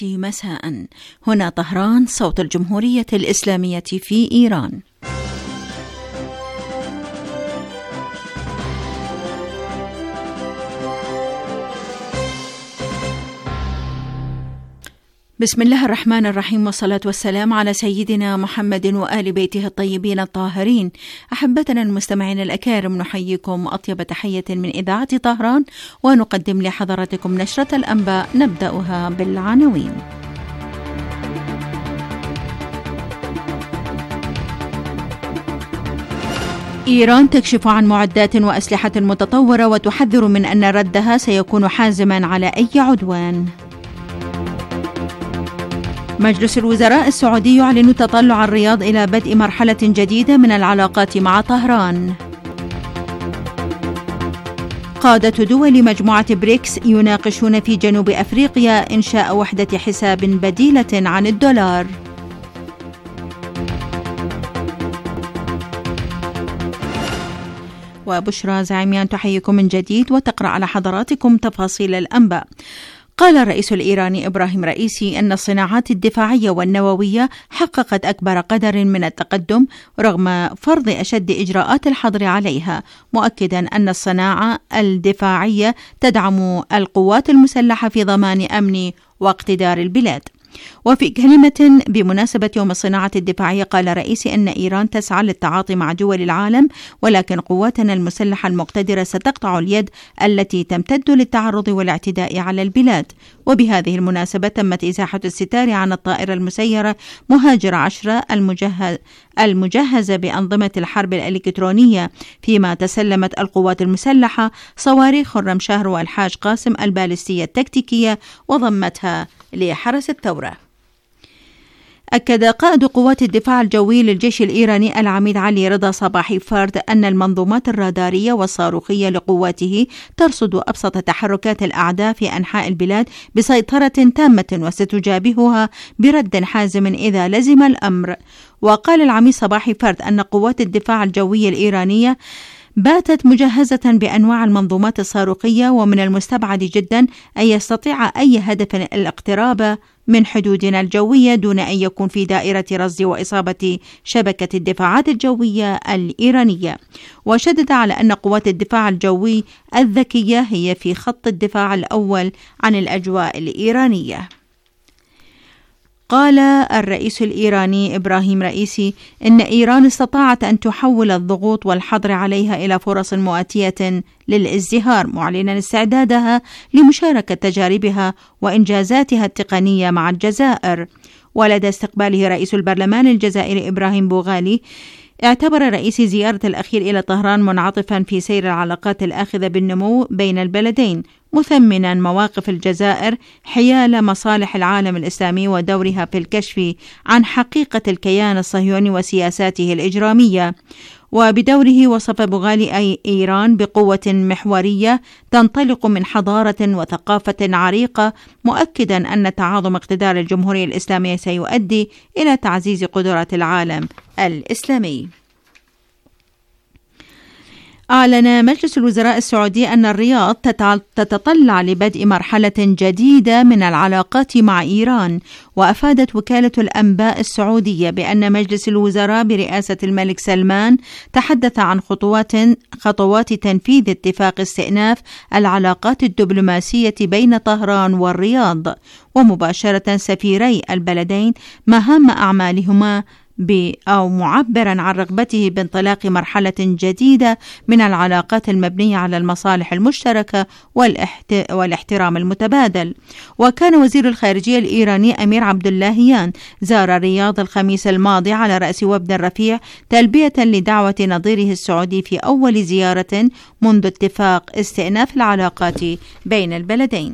مساء. هنا طهران، صوت الجمهورية الإسلامية في إيران. بسم الله الرحمن الرحيم، والصلاة والسلام على سيدنا محمد وآل بيته الطيبين الطاهرين. أحبتنا المستمعين الأكارم، نحييكم أطيب تحية من إذاعة طهران، ونقدم لحضراتكم نشرة الأنباء نبدأها بالعناوين. إيران تكشف عن معدات وأسلحة متطورة وتحذر من أن ردها سيكون حازما على أي عدوان. مجلس الوزراء السعودي يعلن تطلع الرياض إلى بدء مرحلة جديدة من العلاقات مع طهران. قادة دول مجموعة بريكس يناقشون في جنوب أفريقيا إنشاء وحدة حساب بديلة عن الدولار. وبشرى زعيميان تحييكم من جديد وتقرأ على حضراتكم تفاصيل الأنباء. قال الرئيس الإيراني إبراهيم رئيسي أن الصناعات الدفاعية والنووية حققت أكبر قدر من التقدم رغم فرض أشد إجراءات الحظر عليها، مؤكدا أن الصناعة الدفاعية تدعم القوات المسلحة في ضمان أمن واقتدار البلاد. وفي كلمة بمناسبة يوم الصناعة الدفاعية قال رئيسي أن إيران تسعى للتعاطي مع دول العالم، ولكن قواتنا المسلحة المقتدرة ستقطع اليد التي تمتد للتعرض والاعتداء على البلاد. وبهذه المناسبة تمت إزاحة الستار عن الطائرة المسيرة مهاجر 10 المجهزة بأنظمة الحرب الإلكترونية، فيما تسلمت القوات المسلحة صواريخ خرم شهر والحاج قاسم البالستية التكتيكية وضمتها لحرس الثورة. أكد قائد قوات الدفاع الجوي للجيش الإيراني العميد علي رضا صباحي فرد أن المنظومات الرادارية والصاروخية لقواته ترصد أبسط تحركات الأعداء في أنحاء البلاد بسيطرة تامة وستجابهها برد حازم إذا لزم الأمر. وقال العميد صباحي فرد أن قوات الدفاع الجوي الإيرانية باتت مجهزة بأنواع المنظومات الصاروخية، ومن المستبعد جدا أن يستطيع أي هدف الاقتراب من حدودنا الجوية دون أن يكون في دائرة رصد وإصابة شبكة الدفاعات الجوية الإيرانية. وشدد على أن قوات الدفاع الجوي الذكية هي في خط الدفاع الأول عن الأجواء الإيرانية. قال الرئيس الإيراني إبراهيم رئيسي إن إيران استطاعت أن تحول الضغوط والحظر عليها إلى فرص مؤتية للازدهار، معلنا استعدادها لمشاركة تجاربها وإنجازاتها التقنية مع الجزائر. ولدى استقباله رئيس البرلمان الجزائري إبراهيم بوغالي، اعتبر الرئيس زيارة الأخير إلى طهران منعطفا في سير العلاقات الآخذة بالنمو بين البلدين، مثمنا مواقف الجزائر حيال مصالح العالم الإسلامي ودورها في الكشف عن حقيقة الكيان الصهيوني وسياساته الإجرامية. وبدوره وصف بوغالي إيران بقوة محورية تنطلق من حضارة وثقافة عريقة، مؤكدا أن تعاظم اقتدار الجمهورية الإسلامية سيؤدي إلى تعزيز قدرات العالم الإسلامي. أعلن مجلس الوزراء السعودي أن الرياض تتطلع لبدء مرحلة جديدة من العلاقات مع إيران. وأفادت وكالة الأنباء السعودية بأن مجلس الوزراء برئاسة الملك سلمان تحدث عن خطوات تنفيذ اتفاق استئناف العلاقات الدبلوماسية بين طهران والرياض، ومباشرة سفيري البلدين مهام أعمالهما أو معبرا عن رغبته بانطلاق مرحلة جديدة من العلاقات المبنية على المصالح المشتركة والاحترام المتبادل. وكان وزير الخارجية الإيراني أمير عبد اللهيان زار الرياض الخميس الماضي على رأس وفد رفيع تلبية لدعوة نظيره السعودي في أول زيارة منذ اتفاق استئناف العلاقات بين البلدين.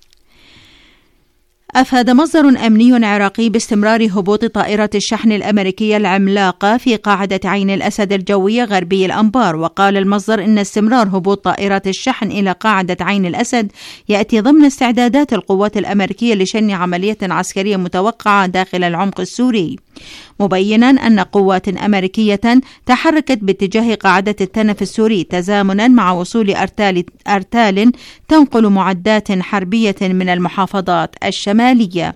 أفاد مصدر أمني عراقي باستمرار هبوط طائرة الشحن الأمريكية العملاقة في قاعدة عين الأسد الجوية غربي الأنبار. وقال المصدر إن استمرار هبوط طائرات الشحن إلى قاعدة عين الأسد يأتي ضمن استعدادات القوات الأمريكية لشن عملية عسكرية متوقعة داخل العمق السوري، مبينا أن قوات أمريكية تحركت باتجاه قاعدة التنف السوري تزامنا مع وصول أرتال تنقل معدات حربية من المحافظات الشمالية.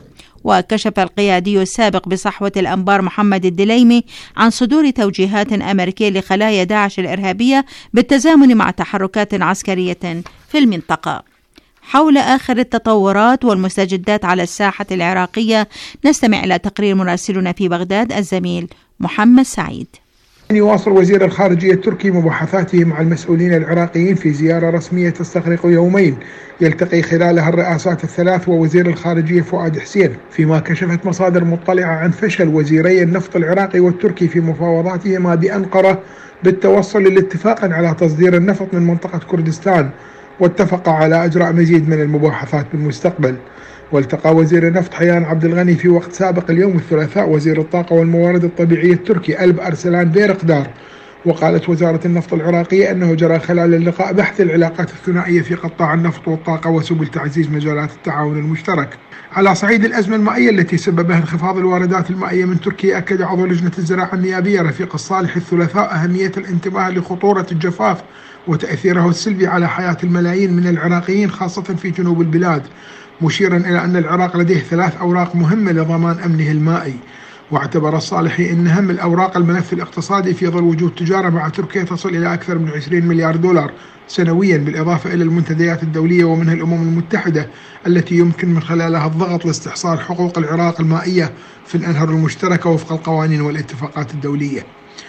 وكشف القيادي السابق بصحوة الأنبار محمد الدليمي عن صدور توجيهات أمريكية لخلايا داعش الإرهابية بالتزامن مع تحركات عسكرية في المنطقة. حول آخر التطورات والمستجدات على الساحة العراقية نستمع إلى تقرير مراسلنا في بغداد الزميل محمد سعيد. يواصل وزير الخارجية التركي مباحثاته مع المسؤولين العراقيين في زيارة رسمية تستغرق يومين يلتقي خلالها الرئاسات الثلاث ووزير الخارجية فؤاد حسين، فيما كشفت مصادر مطلعة عن فشل وزيري النفط العراقي والتركي في مفاوضاتهما بأنقرة بالتوصل لاتفاق على تصدير النفط من منطقة كردستان، واتفق على إجراء مزيد من المباحثات بالمستقبل. والتقى وزير النفط حيان عبد الغني في وقت سابق اليوم الثلاثاء وزير الطاقة والموارد الطبيعية التركي ألب أرسلان بيرقدار. وقالت وزارة النفط العراقية أنه جرى خلال اللقاء بحث العلاقات الثنائية في قطاع النفط والطاقة وسبل تعزيز مجالات التعاون المشترك. على صعيد الأزمة المائية التي سببها انخفاض الواردات المائية من تركيا، أكد عضو لجنة الزراعة النيابية رفيق الصالح الثلاثاء أهمية الانتباه لخطورة الجفاف وتأثيره السلبي على حياة الملايين من العراقيين خاصة في جنوب البلاد، مشيرا إلى أن العراق لديه 3 أوراق مهمة لضمان أمنه المائي. واعتبر الصالحي أن أهم الأوراق الملف الاقتصادي في ظل وجود تجارة مع تركيا تصل إلى أكثر من 20 مليار دولار سنويا، بالإضافة إلى المنتديات الدولية ومنها الأمم المتحدة التي يمكن من خلالها الضغط لاستحصال حقوق العراق المائية في الأنهر المشتركة وفق القوانين والاتفاقات الدولية.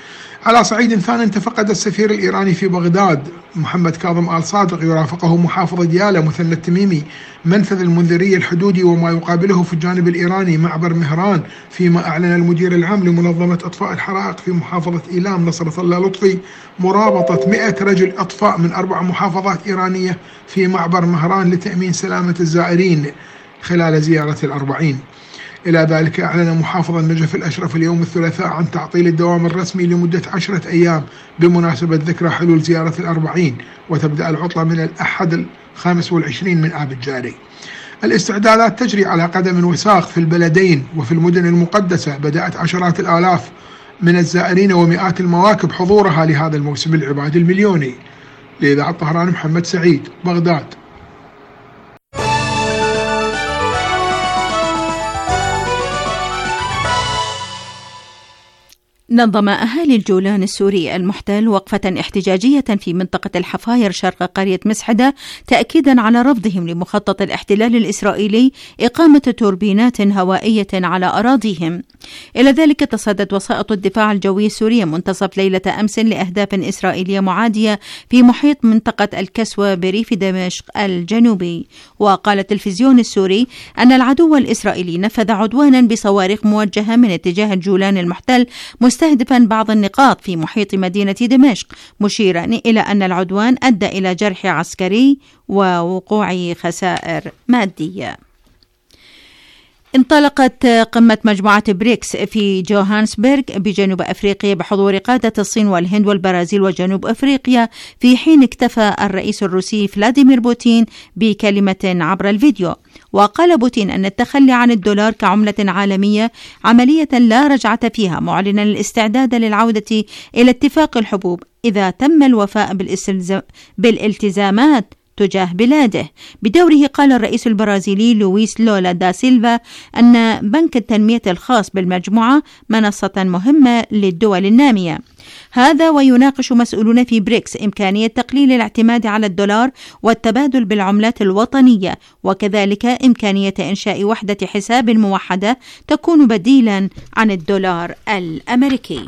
على صعيد ثاني، تفقد السفير الإيراني في بغداد محمد كاظم آل صادق يرافقه محافظ ديالى مثنى التميمي منفذ المنذرية الحدودي وما يقابله في الجانب الإيراني معبر مهران، فيما أعلن المدير العام لمنظمة أطفاء الحرائق في محافظة إيلام نصرة الله لطفي مرابطة 100 رجل أطفاء من 4 محافظات إيرانية في معبر مهران لتأمين سلامة الزائرين خلال زيارة ال40. إلى ذلك أعلن محافظ النجف الأشرف اليوم الثلاثاء عن تعطيل الدوام الرسمي لمدة 10 أيام بمناسبة ذكرى حلول زيارة ال40، وتبدأ العطلة من الأحد 25 من آب الجاري. الاستعدادات تجري على قدم وساق في البلدين وفي المدن المقدسة، بدأت عشرات الآلاف من الزائرين ومئات المواكب حضورها لهذا الموسم العبادي المليوني. لإذاعة طهران محمد سعيد، بغداد. نظم أهالي الجولان السوري المحتل وقفة احتجاجية في منطقة الحفاير شرق قرية مسحدة تأكيدا على رفضهم لمخطط الاحتلال الإسرائيلي إقامة توربينات هوائية على أراضيهم. إلى ذلك تصدت وسائط الدفاع الجوي السورية منتصف ليلة أمس لأهداف إسرائيلية معادية في محيط منطقة الكسوة بريف دمشق الجنوبي. وقال التلفزيون السوري أن العدو الإسرائيلي نفذ عدوانا بصواريخ موجهة من اتجاه الجولان المحتل مستهدفا بعض النقاط في محيط مدينة دمشق، مشيرا إلى أن العدوان أدى إلى جرح عسكري ووقوع خسائر مادية. انطلقت قمة مجموعة بريكس في جوهانسبرغ بجنوب أفريقيا بحضور قادة الصين والهند والبرازيل وجنوب أفريقيا، في حين اكتفى الرئيس الروسي فلاديمير بوتين بكلمة عبر الفيديو. وقال بوتين أن التخلي عن الدولار كعملة عالمية عملية لا رجعة فيها، معلنا الاستعداد للعودة إلى اتفاق الحبوب إذا تم الوفاء بالالتزامات تجاه بلاده. بدوره قال الرئيس البرازيلي لويس لولا دا سيلفا أن بنك التنمية الخاص بالمجموعة منصة مهمة للدول النامية. هذا ويناقش مسؤولون في بريكس إمكانية تقليل الاعتماد على الدولار والتبادل بالعملات الوطنية، وكذلك إمكانية إنشاء وحدة حساب موحدة تكون بديلا عن الدولار الأمريكي.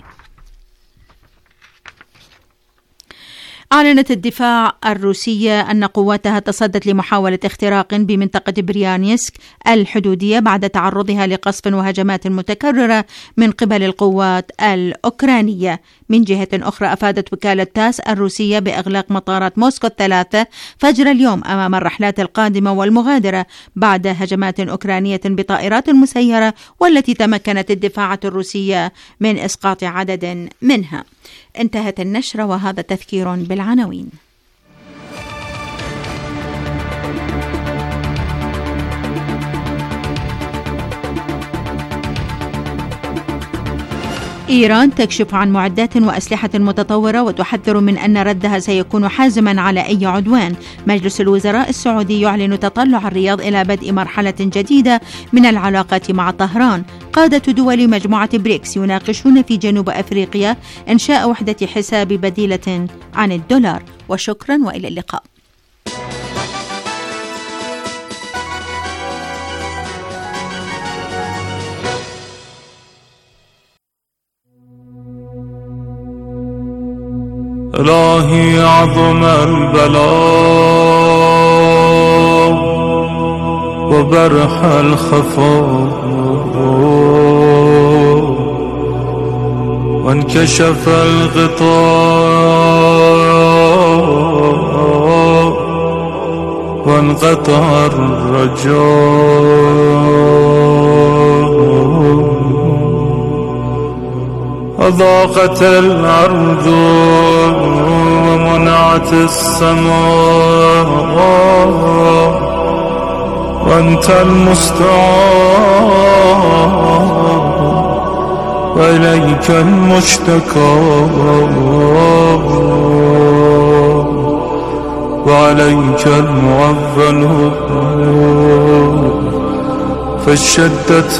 أعلنت الدفاع الروسية أن قواتها تصدت لمحاولة اختراق بمنطقة بريانسك الحدودية بعد تعرضها لقصف وهجمات متكررة من قبل القوات الأوكرانية. من جهة أخرى، أفادت وكالة تاس الروسية بإغلاق مطارات موسكو ال3 فجر اليوم أمام الرحلات القادمة والمغادرة بعد هجمات أوكرانية بطائرات مسيرة، والتي تمكنت الدفاعات الروسية من إسقاط عدد منها. انتهت النشرة وهذا تذكير بالعناوين. إيران تكشف عن معدات وأسلحة متطورة وتحذر من أن ردها سيكون حازما على أي عدوان. مجلس الوزراء السعودي يعلن تطلع الرياض إلى بدء مرحلة جديدة من العلاقات مع طهران. قادة دول مجموعة بريكس يناقشون في جنوب أفريقيا إنشاء وحدة حساب بديلة عن الدولار. وشكرا وإلى اللقاء. إلهي عظم البلاء وبرح الخفاء وانكشف الغطاء وانقطع الرجاء وضاقت الأرض ومنعت السماء وأنت المستعان وإليك المشتكى وعليك المعول في الشدة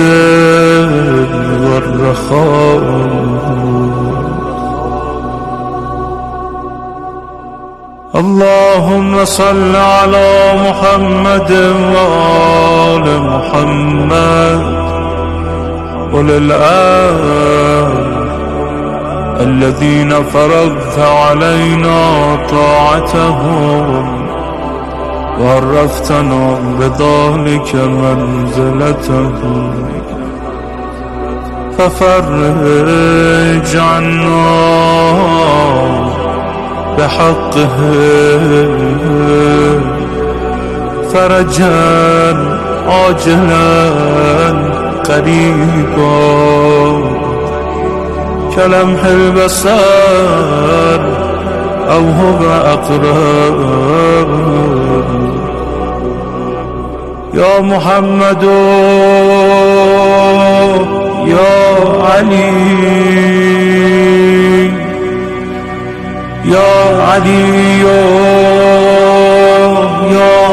والرخاء. اللهم صل على محمد وآل محمد وللآل الذين فرضت علينا طاعتهم وعرفتنا بذلك منزلتهم ففرج عنا بحقه فرجا عاجلا قريبا كلمح البصر أو هو أقرب. يا محمد يا علي يا علي يا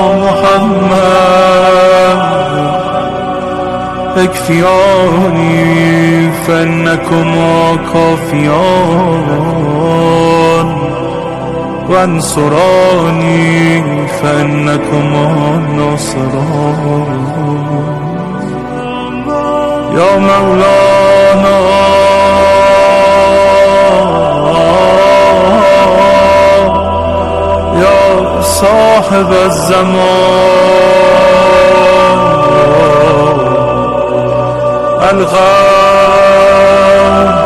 محمد اكفياني فإنكما كافيان وانصراني فإنكما ناصران. يا مولانا يا صاحب الزمان الغاث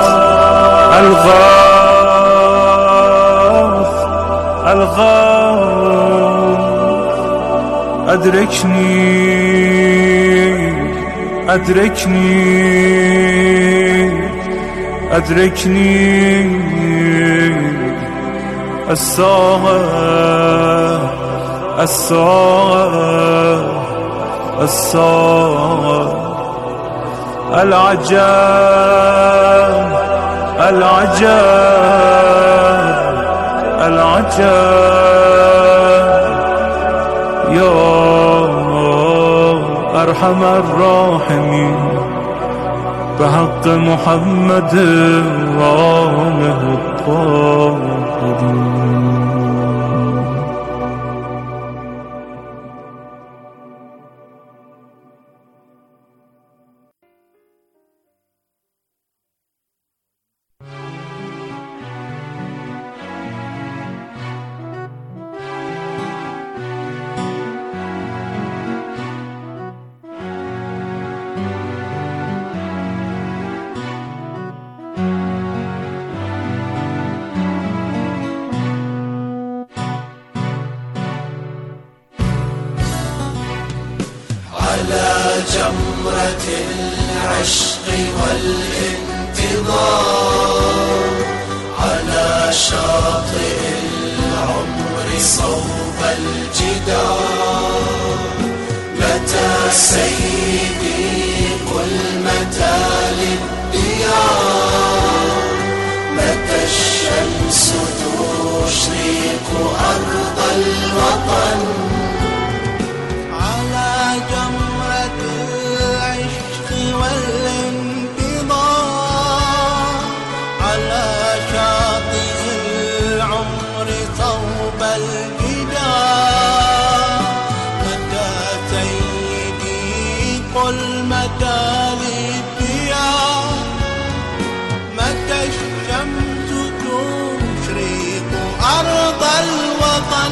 الغاث الغاث أدركني أدركني أدركني الساعة الساعة الساعة العجاب العجاب العجاب. يا أرحم الراحمين بحق محمد وآله الطاهرين. جمرة العشق والانتظار على شاطئ العمر صوب الجدار. متى سيدي قل متى للديار تشرق أرض الوطن على جمرة العشق والانتظار على شاطئ العمر صوب الجدار متى سيدي قل متى للديار متى الشمس تشرق أرض الوطن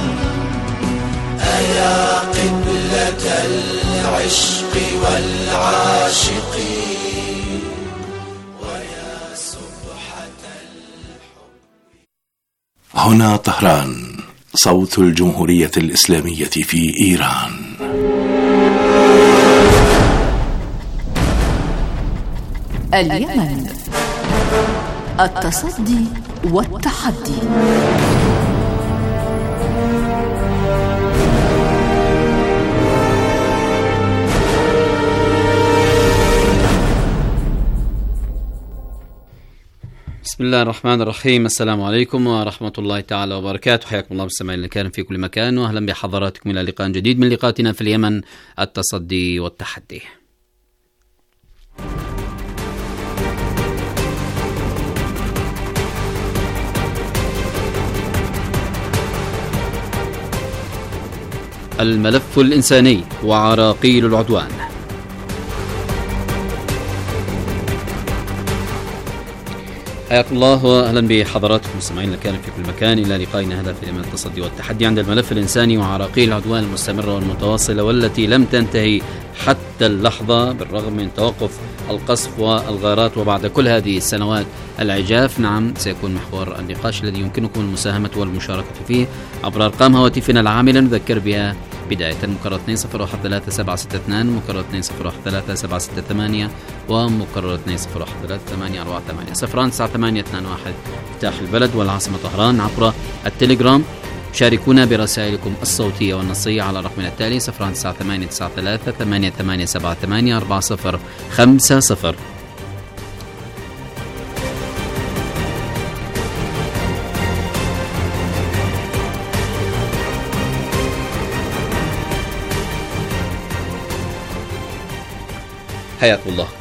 أيا قبلة العشق والعاشقين ويا سبحة الحب. هنا طهران، صوت الجمهورية الإسلامية في إيران. اليمن، التصدي والتحدي. بسم الله الرحمن الرحيم. السلام عليكم ورحمة الله تعالى وبركاته. حياكم الله مستمعين الكرام في كل مكان، وأهلا بحضراتكم إلى لقاء جديد من لقاءاتنا في اليمن، التصدي والتحدي. الملف الإنساني وعراقيل العدوان. حياكم الله واهلا بحضراتكم مستمعين الكرام في كل مكان الى لقائنا هذا في اليمن، التصدي والتحدي، عند الملف الانساني وعراقيل العدوان المستمره والمتواصله والتي لم تنتهي حتى اللحظه بالرغم من توقف القصف والغارات. وبعد كل هذه السنوات العجاف، نعم، سيكون محور النقاش الذي يمكنكم المساهمه والمشاركه فيه عبر ارقام هواتفنا العامله نذكر بها بداية مكرر 20136762 مكرر 20136768 ومكرر 20133848 صفران 9821 مفتاح البلد والعاصمة طهران. عبر التليجرام شاركونا برسائلكم الصوتية والنصية على رقمنا التالي 0989388784050. حياكم الله.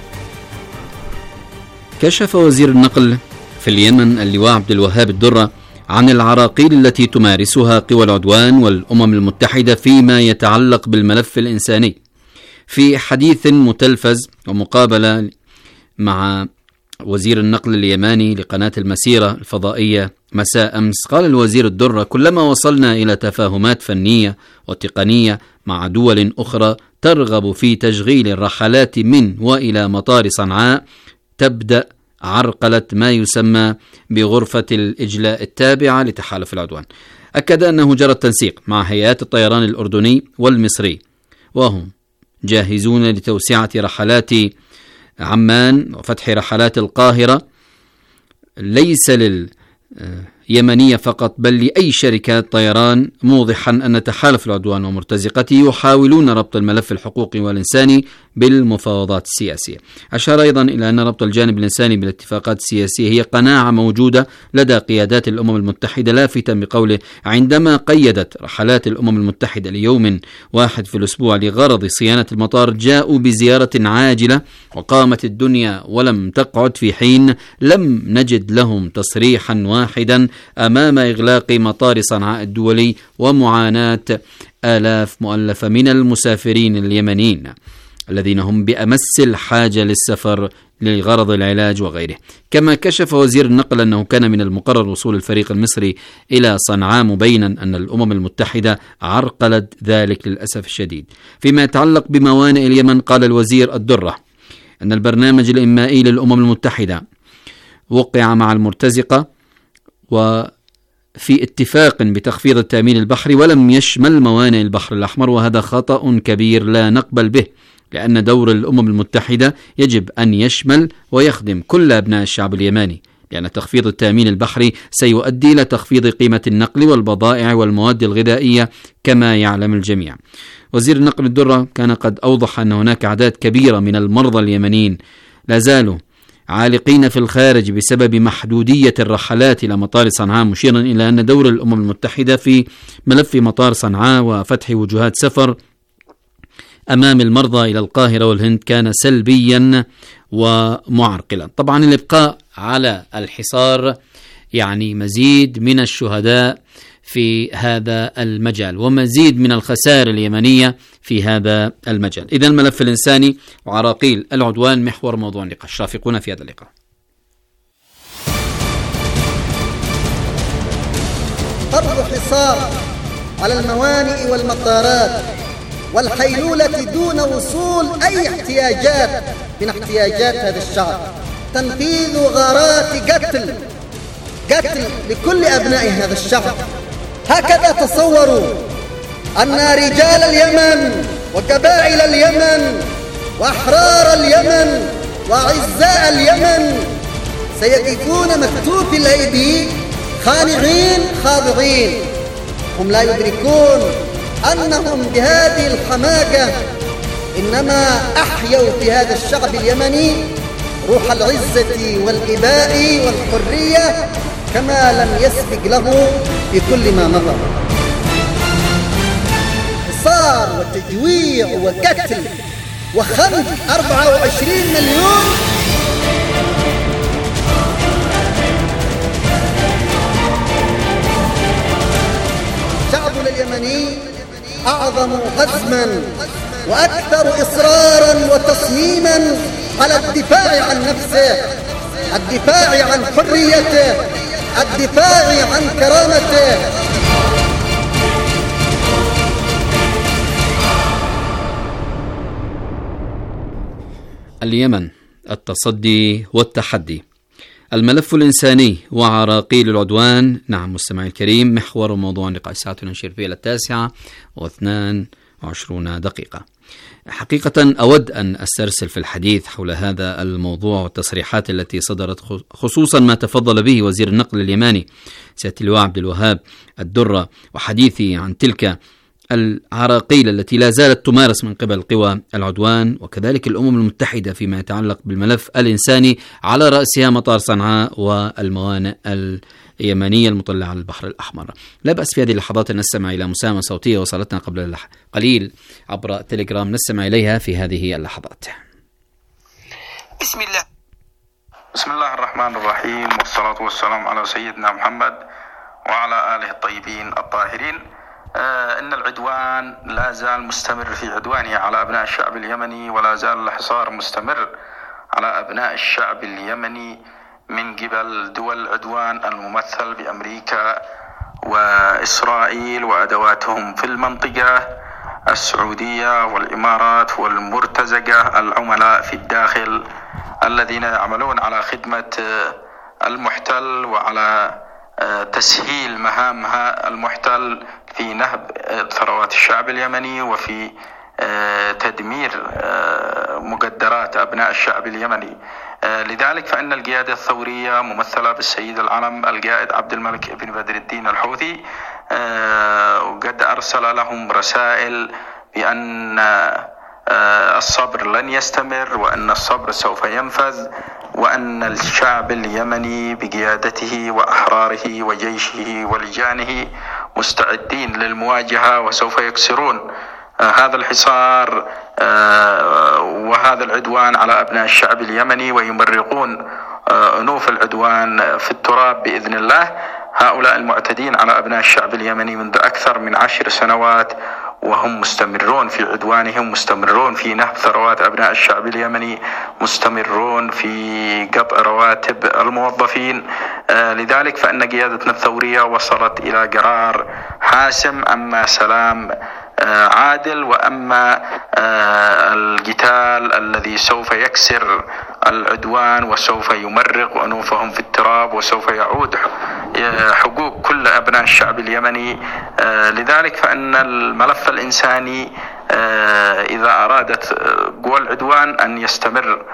كشف وزير النقل في اليمن اللواء عبد الوهاب الدرة عن العراقيل التي تمارسها قوى العدوان والأمم المتحدة فيما يتعلق بالملف الإنساني. في حديث متلفز ومقابلة مع وزير النقل اليماني لقناة المسيرة الفضائية مساء أمس، قال الوزير الدرة: كلما وصلنا إلى تفاهمات فنية وتقنية مع دول أخرى ترغب في تشغيل الرحلات من وإلى مطار صنعاء تبدأ عرقلة ما يسمى بغرفة الإجلاء التابعة لتحالف العدوان. أكد أنه جرى التنسيق مع هيئات الطيران الأردني والمصري، وهم جاهزون لتوسعة رحلات عمان وفتح رحلات القاهرة ليس لليمنية فقط بل لأي شركات طيران، موضحا أن تحالف العدوان ومرتزقته يحاولون ربط الملف الحقوقي والإنساني بالمفاوضات السياسية. أشار أيضا إلى أن ربط الجانب الإنساني بالاتفاقات السياسية هي قناعة موجودة لدى قيادات الأمم المتحدة، لافتا بقوله: عندما قيدت رحلات الأمم المتحدة ليوم واحد في الأسبوع لغرض صيانة المطار جاءوا بزيارة عاجلة وقامت الدنيا ولم تقعد، في حين لم نجد لهم تصريحا واحدا أمام إغلاق مطار صنعاء الدولي ومعاناة آلاف مؤلفة من المسافرين اليمنيين الذين هم بأمس الحاجة للسفر لغرض العلاج وغيره. كما كشف وزير النقل أنه كان من المقرر وصول الفريق المصري إلى صنعاء، مبينا أن الأمم المتحدة عرقلت ذلك للأسف الشديد. فيما يتعلق بموانئ اليمن، قال الوزير الدرة أن البرنامج الإنمائي للأمم المتحدة وقع مع المرتزقة وفي اتفاق بتخفيض التأمين البحري ولم يشمل موانئ البحر الأحمر، وهذا خطأ كبير لا نقبل به، لأن دور الأمم المتحدة يجب أن يشمل ويخدم كل أبناء الشعب اليماني، لأن تخفيض التأمين البحري سيؤدي إلى تخفيض قيمة النقل والبضائع والمواد الغذائية كما يعلم الجميع. وزير النقل الدرة كان قد أوضح أن هناك أعداد كبيرة من المرضى اليمنيين لا زالوا عالقين في الخارج بسبب محدودية الرحلات إلى مطار صنعاء، مشيرا إلى أن دور الأمم المتحدة في ملف مطار صنعاء وفتح وجهات سفر أمام المرضى إلى القاهرة والهند كان سلبيا ومعرقلا. طبعا الإبقاء على الحصار يعني مزيد من الشهداء في هذا المجال ومزيد من الخسائر اليمنية في هذا المجال. إذن الملف الإنساني وعراقيل العدوان محور موضوع النقاش. رافقونا في هذا اللقاء. فرض حصار على الموانئ والمطارات والحيلولة دون وصول أي احتياجات من احتياجات هذا الشعب، تنفيذ غارات قتل لكل أبناء هذا الشعب. هكذا تصوروا أن رجال اليمن وقبائل اليمن وأحرار اليمن وأعزاء اليمن سيقفون مكتوفي الأيدي خانعين خاضعين. هم لا يدركون أنهم بهذه الحماقة إنما أحيوا في هذا الشعب اليمني روح العزة والإباء والحرية كما لم يسبق له في كل ما مضى. حصار وتجويع وقتل وخنق 24 مليون. شعبنا اليمني أعظم عزما وأكثر إصرارا وتصميما على الدفاع عن نفسه، الدفاع عن حريته، الدفاع عن كرامته. اليمن، التصدي والتحدي، الملف الإنساني وعراقيل العدوان. نعم مستمعي الكريم، محور وموضوع نقاش ساعتنا نشير فيه إلى 9:22. حقيقة أود أن أسترسل في الحديث حول هذا الموضوع والتصريحات التي صدرت، خصوصا ما تفضل به وزير النقل اليماني سيادة اللواء عبد الوهاب الدرة، وحديثي عن تلك العراقيل التي لا زالت تمارس من قبل قوى العدوان، وكذلك الأمم المتحدة فيما يتعلق بالملف الإنساني، على رأسها مطار صنعاء والموانئ اليمنية المطلة على البحر الأحمر. لا بأس في هذه اللحظات أن نستمع إلى مساهمة صوتية وصلتنا قبل قليل عبر تليجرام، نستمع إليها في هذه اللحظات. بسم الله الرحمن الرحيم، والصلاة والسلام على سيدنا محمد وعلى آله الطيبين الطاهرين. إن العدوان لا زال مستمر في عدوانه على أبناء الشعب اليمني، ولا زال الحصار مستمر على أبناء الشعب اليمني من قبل دول العدوان الممثل بأمريكا وإسرائيل وأدواتهم في المنطقة، السعودية والإمارات والمرتزقة، العملاء في الداخل الذين يعملون على خدمة المحتل وعلى تسهيل مهام المحتل في نهب ثروات الشعب اليمني وفي تدمير مقدرات أبناء الشعب اليمني. لذلك فإن القيادة الثورية ممثلة بالسيد العلم القائد عبد الملك بن بدر الدين الحوثي وقد أرسل لهم رسائل بأن الصبر لن يستمر، وأن الصبر سوف ينفذ، وأن الشعب اليمني بقيادته وأحراره وجيشه ولجانه مستعدين للمواجهة وسوف يكسرون هذا الحصار وهذا العدوان على أبناء الشعب اليمني، ويمرقون أنوف العدوان في التراب بإذن الله. هؤلاء المعتدين على أبناء الشعب اليمني منذ أكثر من 10 سنوات وهم مستمرون في عدوانهم، مستمرون في نهب ثروات أبناء الشعب اليمني، مستمرون في قطع رواتب الموظفين. لذلك فإن قيادتنا الثورية وصلت إلى قرار حاسم، أما سلام عادل وأما القتال الذي سوف يكسر العدوان وسوف يمرق أنوفهم في التراب وسوف يعود حقوق كل أبناء الشعب اليمني. لذلك فإن الملف الإنساني إذا أرادت قوى العدوان أن يستمر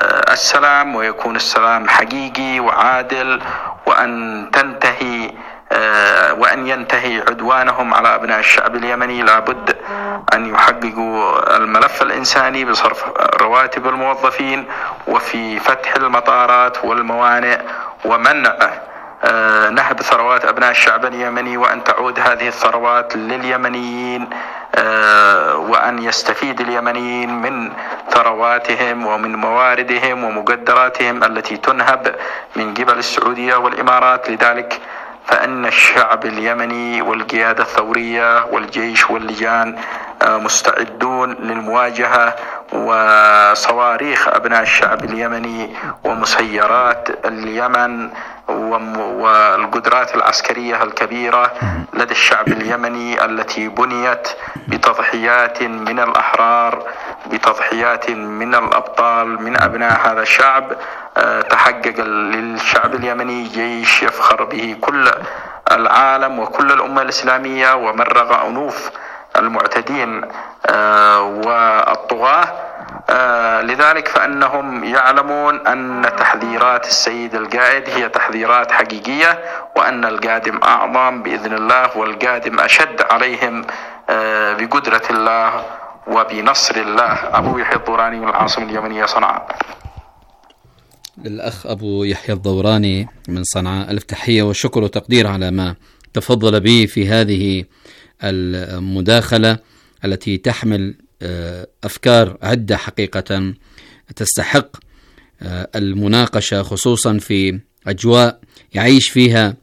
السلام ويكون السلام حقيقي وعادل، وأن تنتهي وأن ينتهي عدوانهم على أبناء الشعب اليمني. لابد أن يحققوا الملف الإنساني بصرف رواتب الموظفين، وفي فتح المطارات والموانئ، ومنع نهب ثروات أبناء الشعب اليمني، وأن تعود هذه الثروات لليمنيين، وأن يستفيد اليمنيين من ثرواتهم ومن مواردهم ومقدراتهم التي تنهب من قبل السعودية والإمارات. لذلك فإن الشعب اليمني والقيادة الثورية والجيش واللجان مستعدون للمواجهة، وصواريخ أبناء الشعب اليمني ومسيرات اليمن والقدرات العسكرية الكبيرة لدى الشعب اليمني التي بنيت بتضحيات من الأحرار، بتضحيات من الأبطال، من أبناء هذا الشعب. تحقق للشعب اليمني جيش يفخر به كل العالم وكل الأمة الإسلامية، ومرغ أنوف المعتدين والطغاة. لذلك فإنهم يعلمون أن تحذيرات السيد القائد هي تحذيرات حقيقية، وأن القادم أعظم بإذن الله، والقادم أشد عليهم بقدرة الله وبنصر الله. أبو يحيى الضوراني من العاصمة اليمنية صنعاء. للأخ أبو يحيى الضوراني من صنعاء ألف تحية وشكر وتقدير على ما تفضل به في هذه المداخلة التي تحمل أفكار عدة حقيقة تستحق المناقشة، خصوصا في أجواء يعيش فيها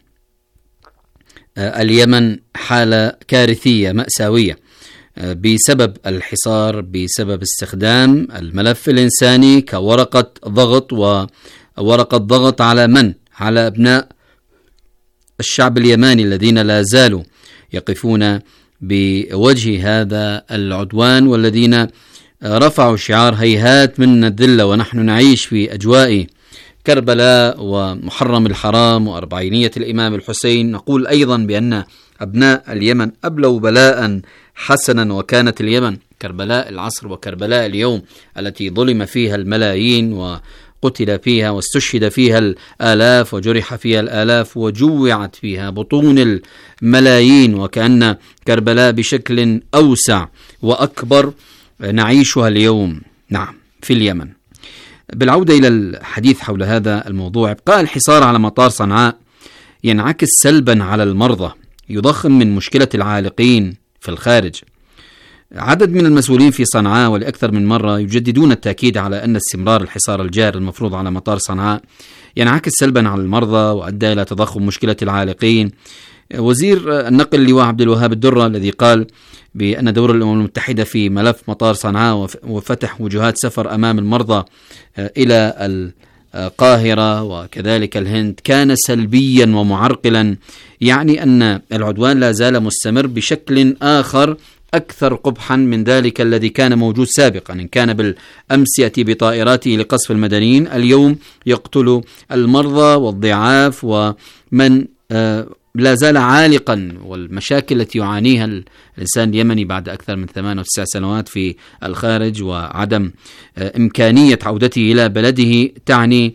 اليمن حالة كارثية مأساوية بسبب الحصار، بسبب استخدام الملف الإنساني كورقة ضغط، وورقة ضغط على من؟ على أبناء الشعب اليماني الذين لا زالوا يقفون بوجه هذا العدوان، والذين رفعوا شعار هيهات من الذلة ونحن نعيش في أجواء كربلاء ومحرم الحرام وأربعينية الإمام الحسين. نقول أيضا بأن أبناء اليمن أبلوا بلاء حسنا، وكانت اليمن كربلاء العصر وكربلاء اليوم التي ظلم فيها الملايين وقتل فيها واستشهد فيها الآلاف وجرح فيها الآلاف وجوعت فيها بطون الملايين، وكأن كربلاء بشكل أوسع وأكبر نعيشها اليوم نعم في اليمن. بالعودة إلى الحديث حول هذا الموضوع، إبقاء الحصار على مطار صنعاء ينعكس سلبا على المرضى، يضخم من مشكلة العالقين في الخارج. عدد من المسؤولين في صنعاء ولأكثر من مرة يجددون التأكيد على أن استمرار الحصار الجار المفروض على مطار صنعاء ينعكس سلبا على المرضى وأدى إلى تضخم مشكلة العالقين. وزير النقل اللواء عبد الوهاب الدرة الذي قال بأن دور الأمم المتحدة في ملف مطار صنعاء وفتح وجهات سفر أمام المرضى إلى القاهرة وكذلك الهند كان سلبيا ومعرقلا، يعني أن العدوان لا زال مستمر بشكل آخر أكثر قبحا من ذلك الذي كان موجود سابقا. إن كان بالأمس يأتي بطائراته لقصف المدنيين، اليوم يقتل المرضى والضعاف ومن لا زال عالقا، والمشاكل التي يعانيها الإنسان اليمني بعد أكثر من 8 و9 سنوات في الخارج وعدم إمكانية عودته إلى بلده تعني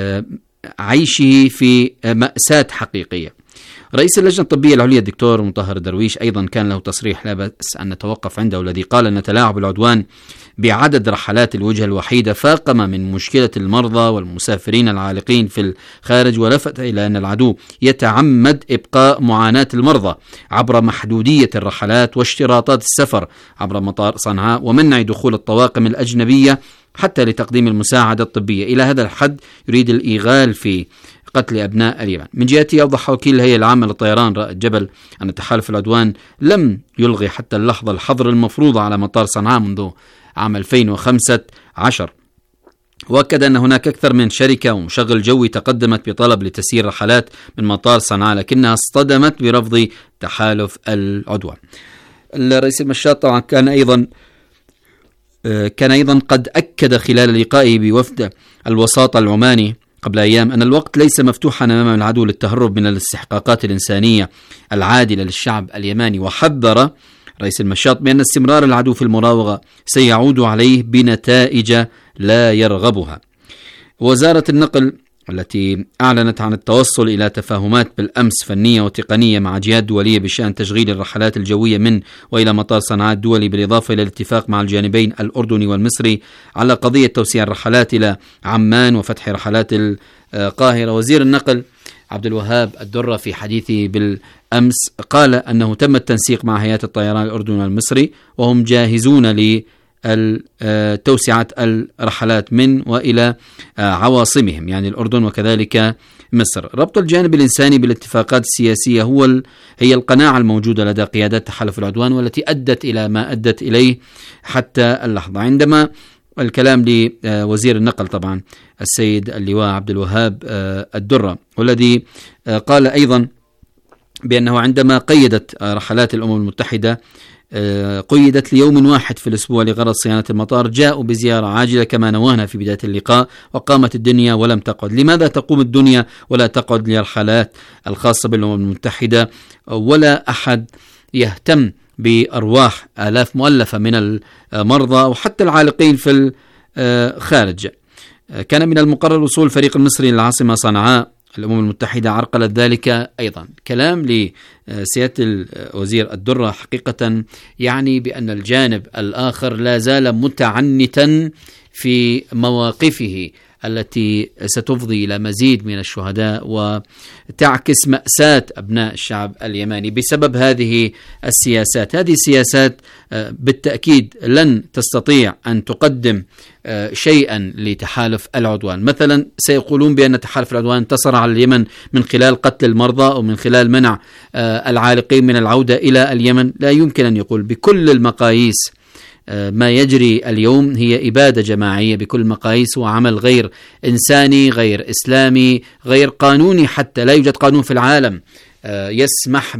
عيشه في مأساة حقيقية. رئيس اللجنة الطبية العليا الدكتور مطهر درويش أيضا كان له تصريح لا بأس أن نتوقف عنده، الذي قال أن تلاعب العدوان بعدد رحلات الوجهة الوحيدة فاقم من مشكلة المرضى والمسافرين العالقين في الخارج، ولفت إلى أن العدو يتعمد إبقاء معاناة المرضى عبر محدودية الرحلات واشتراطات السفر عبر مطار صنعاء ومنع دخول الطواقم الأجنبية حتى لتقديم المساعدة الطبية. إلى هذا الحد يريد الإيغال في قتل أبناء اليمن. من جهته أوضح وكيل الهيئة العامة للطيران رائد جبل أن تحالف العدوان لم يلغي حتى اللحظة الحظر المفروض على مطار صنعاء منذ عام 2015. وأكد أن هناك أكثر من شركة ومشغل جوي تقدمت بطلب لتسيير رحلات من مطار صنعاء، لكنها اصطدمت برفض تحالف العدوان. الرئيس المشاط طبعا كان أيضا قد أكد خلال لقائه بوفد الوساطة العماني قبل أيام أن الوقت ليس مفتوحا أمام العدو للتهرب من الاستحقاقات الإنسانية العادلة للشعب اليماني، وحذر رئيس المشاط بأن استمرار العدو في المراوغة سيعود عليه بنتائج لا يرغبها. وزارة النقل التي أعلنت عن التوصل إلى تفاهمات بالأمس فنية وتقنية مع جهات دولية بشأن تشغيل الرحلات الجوية من وإلى مطار صنعاء الدولي، بالإضافة إلى الاتفاق مع الجانبين الأردني والمصري على قضية توسيع الرحلات إلى عمان وفتح رحلات القاهرة. وزير النقل عبد الوهاب الدرة في حديثه بالأمس قال أنه تم التنسيق مع هيئات الطيران الأردني والمصري وهم جاهزون لتوسعة الرحلات من وإلى عواصمهم يعني الأردن وكذلك مصر. ربط الجانب الإنساني بالاتفاقات السياسية هي القناعة الموجودة لدى قيادات تحالف العدوان والتي أدت إلى ما أدت إليه حتى اللحظة. عندما الكلام لوزير النقل طبعا السيد اللواء عبد الوهاب الدرة، والذي قال أيضا بأنه عندما قيدت رحلات الأمم المتحدة قيدت ليوم واحد في الأسبوع لغرض صيانة المطار، جاءوا بزيارة عاجلة كما نوهنا في بداية اللقاء، وقامت الدنيا ولم تقعد. لماذا تقوم الدنيا ولا تقعد للرحلات الخاصة بالأمم المتحدة؟ ولا أحد يهتم بأرواح آلاف مؤلفة من المرضى وحتى العالقين في الخارج. كان من المقرر وصول الفريق المصري للعاصمة صنعاء. الأمم المتحدة عرقلت ذلك أيضا. كلام لسيادة وزير الدرة حقيقة يعني بأن الجانب الآخر لا زال متعنتا في مواقفه التي ستفضي إلى مزيد من الشهداء وتعكس مأساة أبناء الشعب اليمني بسبب هذه السياسات. هذه السياسات بالتأكيد لن تستطيع أن تقدم شيئا لتحالف العدوان. مثلا سيقولون بأن تحالف العدوان انتصر على اليمن من خلال قتل المرضى أو من خلال منع العالقين من العودة إلى اليمن. لا يمكن أن يقول. بكل المقاييس ما يجري اليوم هي إبادة جماعية بكل المقاييس، وعمل غير إنساني، غير إسلامي، غير قانوني. حتى لا يوجد قانون في العالم يسمح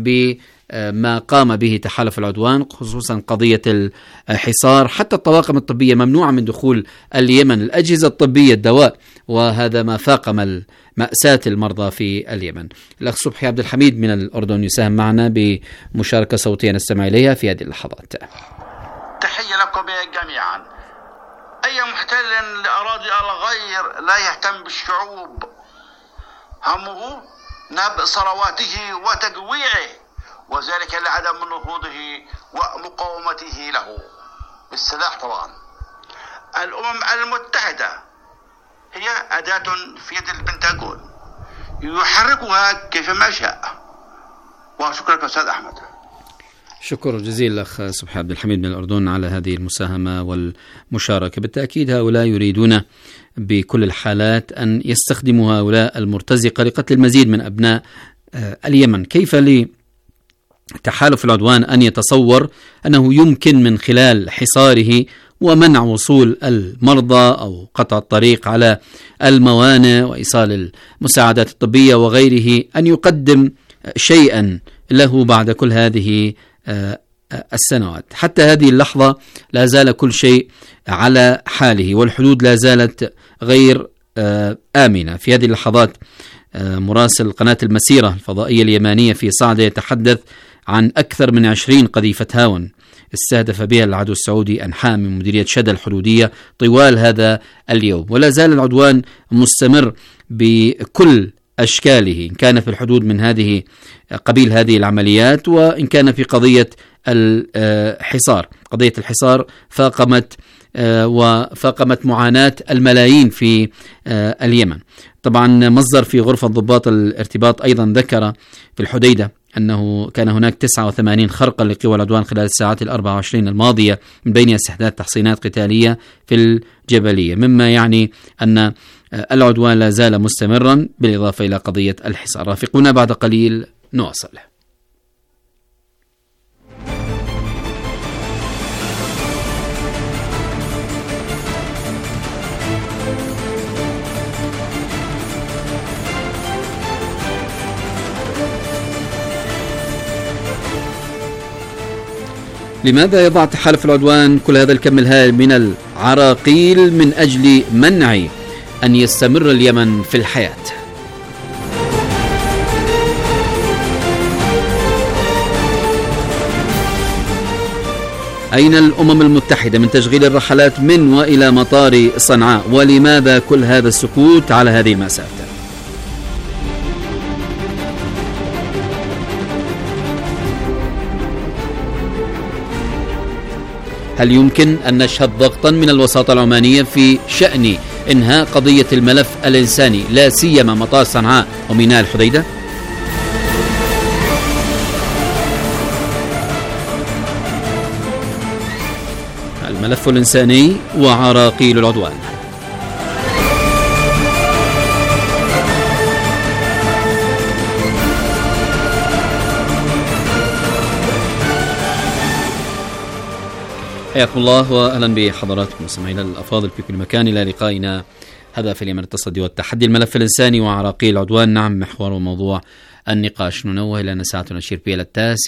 بما قام به تحالف العدوان، خصوصا قضية الحصار. حتى الطواقم الطبية ممنوعة من دخول اليمن، الأجهزة الطبية، الدواء، وهذا ما فاقم مأساة المرضى في اليمن. الأخ صبحي عبد الحميد من الأردن يساهم معنا بمشاركة صوتية نستمع إليها في هذه اللحظات. تحية لكم جميعا. أي محتل لأراضي الغير لا يهتم بالشعوب، همه نهب ثرواته وتجويعه، وذلك لعدم نهوضه ومقاومته له بالسلاح. طبعا الأمم المتحدة هي أداة في يد البنتاغون يحركها كيفما شاء. وشكرا أستاذ أحمد. شكرا جزيلا أخ صبحي عبد الحميد من الأردن على هذه المساهمة والمشاركة. بالتأكيد هؤلاء يريدون بكل الحالات أن يستخدموا هؤلاء المرتزقة لقتل المزيد من أبناء اليمن. كيف لتحالف العدوان أن يتصور أنه يمكن من خلال حصاره ومنع وصول المرضى أو قطع الطريق على الموانئ وإيصال المساعدات الطبية وغيره أن يقدم شيئا له بعد كل هذه السنوات؟ حتى هذه اللحظة لا زال كل شيء على حاله، والحدود لا زالت غير آمنة. في هذه اللحظات مراسل قناة المسيرة الفضائية اليمانية في صعدة يتحدث عن أكثر من 20 قذيفة هاون استهدف بها العدو السعودي أنحاء من مديرية شدة الحدودية طوال هذا اليوم. ولا زال العدوان مستمر بكل أشكاله، إن كان في الحدود من هذه قبيل هذه العمليات، وإن كان في قضية الحصار. قضية الحصار فاقمت معاناة الملايين في اليمن. طبعا مصدر في غرفة ضباط الارتباط أيضا ذكر في الحديدة أنه كان هناك 89 خرقا لقوى العدوان خلال الساعات 24 الماضية، من بينها استحداث تحصينات قتالية في الجبلية، مما يعني أن العدوان لا زال مستمرا بالإضافة إلى قضية الحصار. رافقونا بعد قليل نواصل. لماذا يضع تحالف العدوان كل هذا الكم الهائل من العراقيل من أجل منع أن يستمر اليمن في الحياة؟ أين الأمم المتحدة من تشغيل الرحلات من وإلى مطار صنعاء؟ ولماذا كل هذا السكوت على هذه المأساة؟ هل يمكن أن نشهد ضغطا من الوساطة العمانية في شأن إنهاء قضية الملف الإنساني لا سيما مطار صنعاء وميناء الحديدة؟ الملف الإنساني وعراقيل العدوان. حياكم الله واهلا بحضراتكم مستمعينا الافاضل في كل مكان. الى لقائنا هذا في اليمن التصدي والتحدي، الملف الانساني وعراقيل العدوان. نعم، محور وموضوع النقاش. ننوه الى ان ساعتنا نشير بها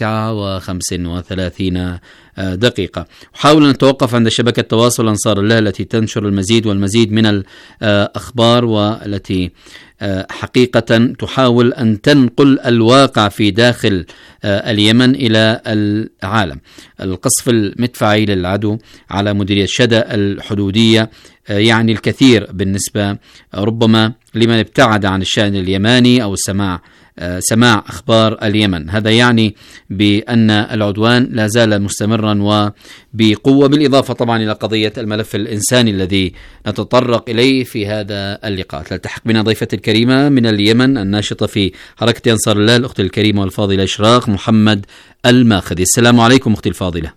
9:35 دقيقة. حاول أن نتوقف عند شبكة تواصل أنصار الله التي تنشر المزيد والمزيد من الأخبار، والتي حقيقة تحاول أن تنقل الواقع في داخل اليمن إلى العالم. القصف المدفعي للعدو على مديرية شدة الحدودية يعني الكثير بالنسبة ربما لمن ابتعد عن الشأن اليماني أو سماع أخبار اليمن. هذا يعني بأن العدوان لا زال مستمرا وبقوة، بالإضافة طبعا إلى قضية الملف الإنساني الذي نتطرق إليه في هذا اللقاء. تلتحق بنا ضيفتي الكريمة من اليمن الناشطة في حركة أنصار الله، الأخت الكريمة والفاضلة إشراق محمد الماخذي. السلام عليكم أختي الفاضلة.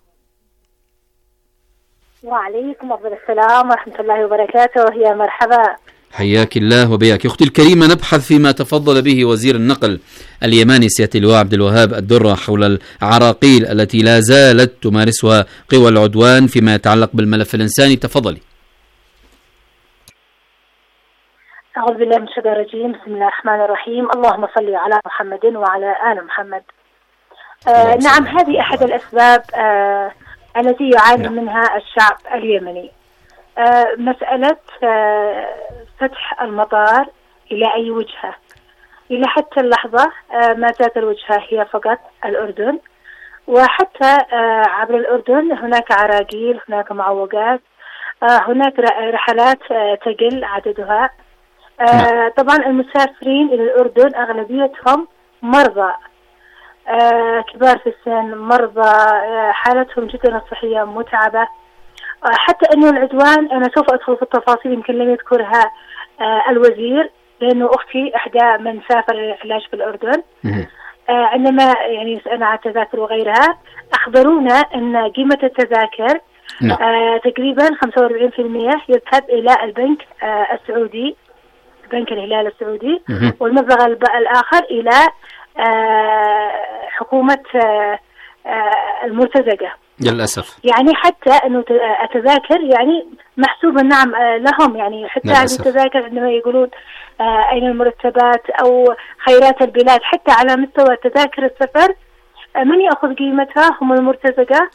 وعليكم أفضل السلام ورحمة الله وبركاته. يا مرحبا، حياك الله وبياك. أختي الكريمة، نبحث فيما تفضل به وزير النقل اليماني سيادة اللواء عبد الوهاب الدرة حول العراقيل التي لا زالت تمارسها قوى العدوان فيما يتعلق بالملف الإنساني. تفضلي. أعوذ بالله من الشيطان الرجيم. بسم الله الرحمن الرحيم. اللهم صل على محمد وعلى آل محمد. نعم، هذه أحد الأسباب التي يعاني منها الشعب اليمني. مسألة فتح المطار إلى أي وجهة؟ إلى حتى اللحظة ما زالت الوجهة هي فقط الأردن، وحتى عبر الأردن هناك عراقيل، هناك معوقات، هناك رحلات تقل عددها. طبعا المسافرين إلى الأردن أغلبيتهم مرضى كبار في السن، مرضى حالتهم جدا الصحية متعبة. حتى أنه العدوان أنا سوف أدخل في التفاصيل يمكن لم يذكرها الوزير، لأنه أختي إحدى من سافر للعلاج في الأردن. عندما يعني سألنا عن التذاكر وغيرها، أخبرونا أن قيمة التذاكر تقريبا 45% يذهب إلى البنك السعودي، بنك الهلال السعودي، والمبلغ الآخر إلى حكومة المرتزقة للأسف. يعني حتى أنه التذاكر يعني محسوبة نعم لهم، يعني حتى هذه التذاكر عندما يقولون أين المرتبات أو خيرات البلاد، حتى على مستوى تذاكر السفر من يأخذ قيمتها هم المرتزقة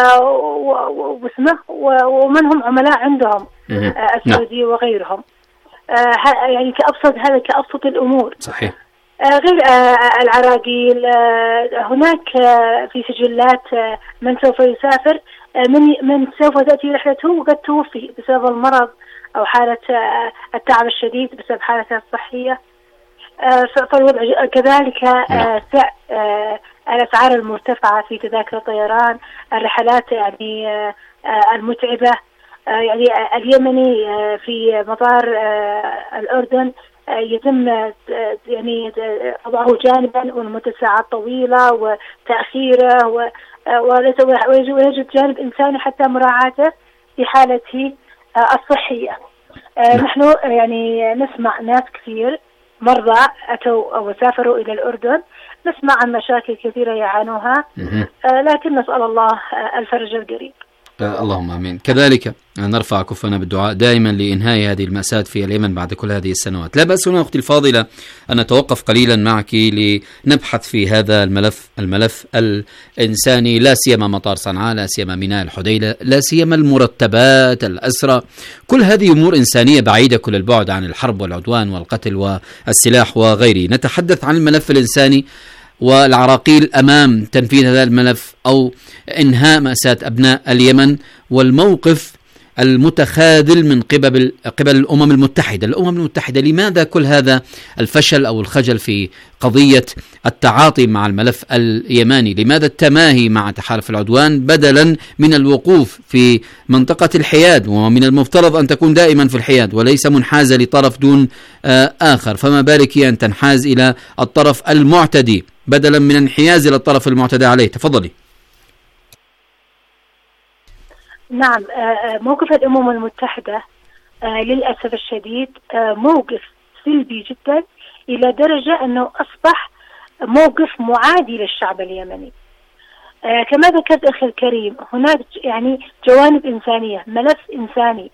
واسمه ومن هم عملاء عندهم السعودية وغيرهم. يعني هذا كأبسط الأمور. صحيح. غير العراقيل، هناك في سجلات من سوف يسافر، من سوف تأتي رحلته وقد توفي بسبب المرض أو حالة التعب الشديد بسبب حالته الصحية. فالوضع كذلك الأسعار المرتفعة في تذاكر الطيران، الرحلات يعني المتعبة. يعني اليمني في مطار الأردن يتم يعني وضعه جانبا ولمدة ساعات طويلة وتأخيره ويوجد جانب إنساني حتى مراعاته في حالته الصحية. نحن يعني نسمع ناس كثير مرضى أتوا أو سافروا إلى الأردن، نسمع عن مشاكل كثيرة يعانوها، لكن نسأل الله الفرج القريب. اللهم آمين. كذلك نرفع كفنا بالدعاء دائما لإنهاء هذه المأساة في اليمن بعد كل هذه السنوات. لا بأس هنا أختي الفاضلة أن نتوقف قليلا معك لنبحث في هذا الملف الإنساني، لا سيما مطار صنعاء، لا سيما ميناء الحديدة، لا سيما المرتبات، الأسرى. كل هذه أمور إنسانية بعيدة كل البعد عن الحرب والعدوان والقتل والسلاح وغيره. نتحدث عن الملف الإنساني والعراقيل أمام تنفيذ هذا الملف أو إنهاء مأساة أبناء اليمن، والموقف المتخاذل من قبل الأمم المتحدة. الأمم المتحدة لماذا كل هذا الفشل أو الخجل في قضية التعاطي مع الملف اليماني؟ لماذا التماهي مع تحالف العدوان بدلا من الوقوف في منطقة الحياد، ومن المفترض أن تكون دائما في الحياد وليس منحازة لطرف دون آخر؟ فما بالك أن تنحاز إلى الطرف المعتدي بدلا من انحياز إلى الطرف المعتدى عليه؟ تفضلي. نعم، موقف الأمم المتحدة للأسف الشديد موقف سلبي جدا، إلى درجة أنه أصبح موقف معادي للشعب اليمني. كما ذكرت أخي الكريم، هناك يعني جوانب إنسانية، ملف إنساني.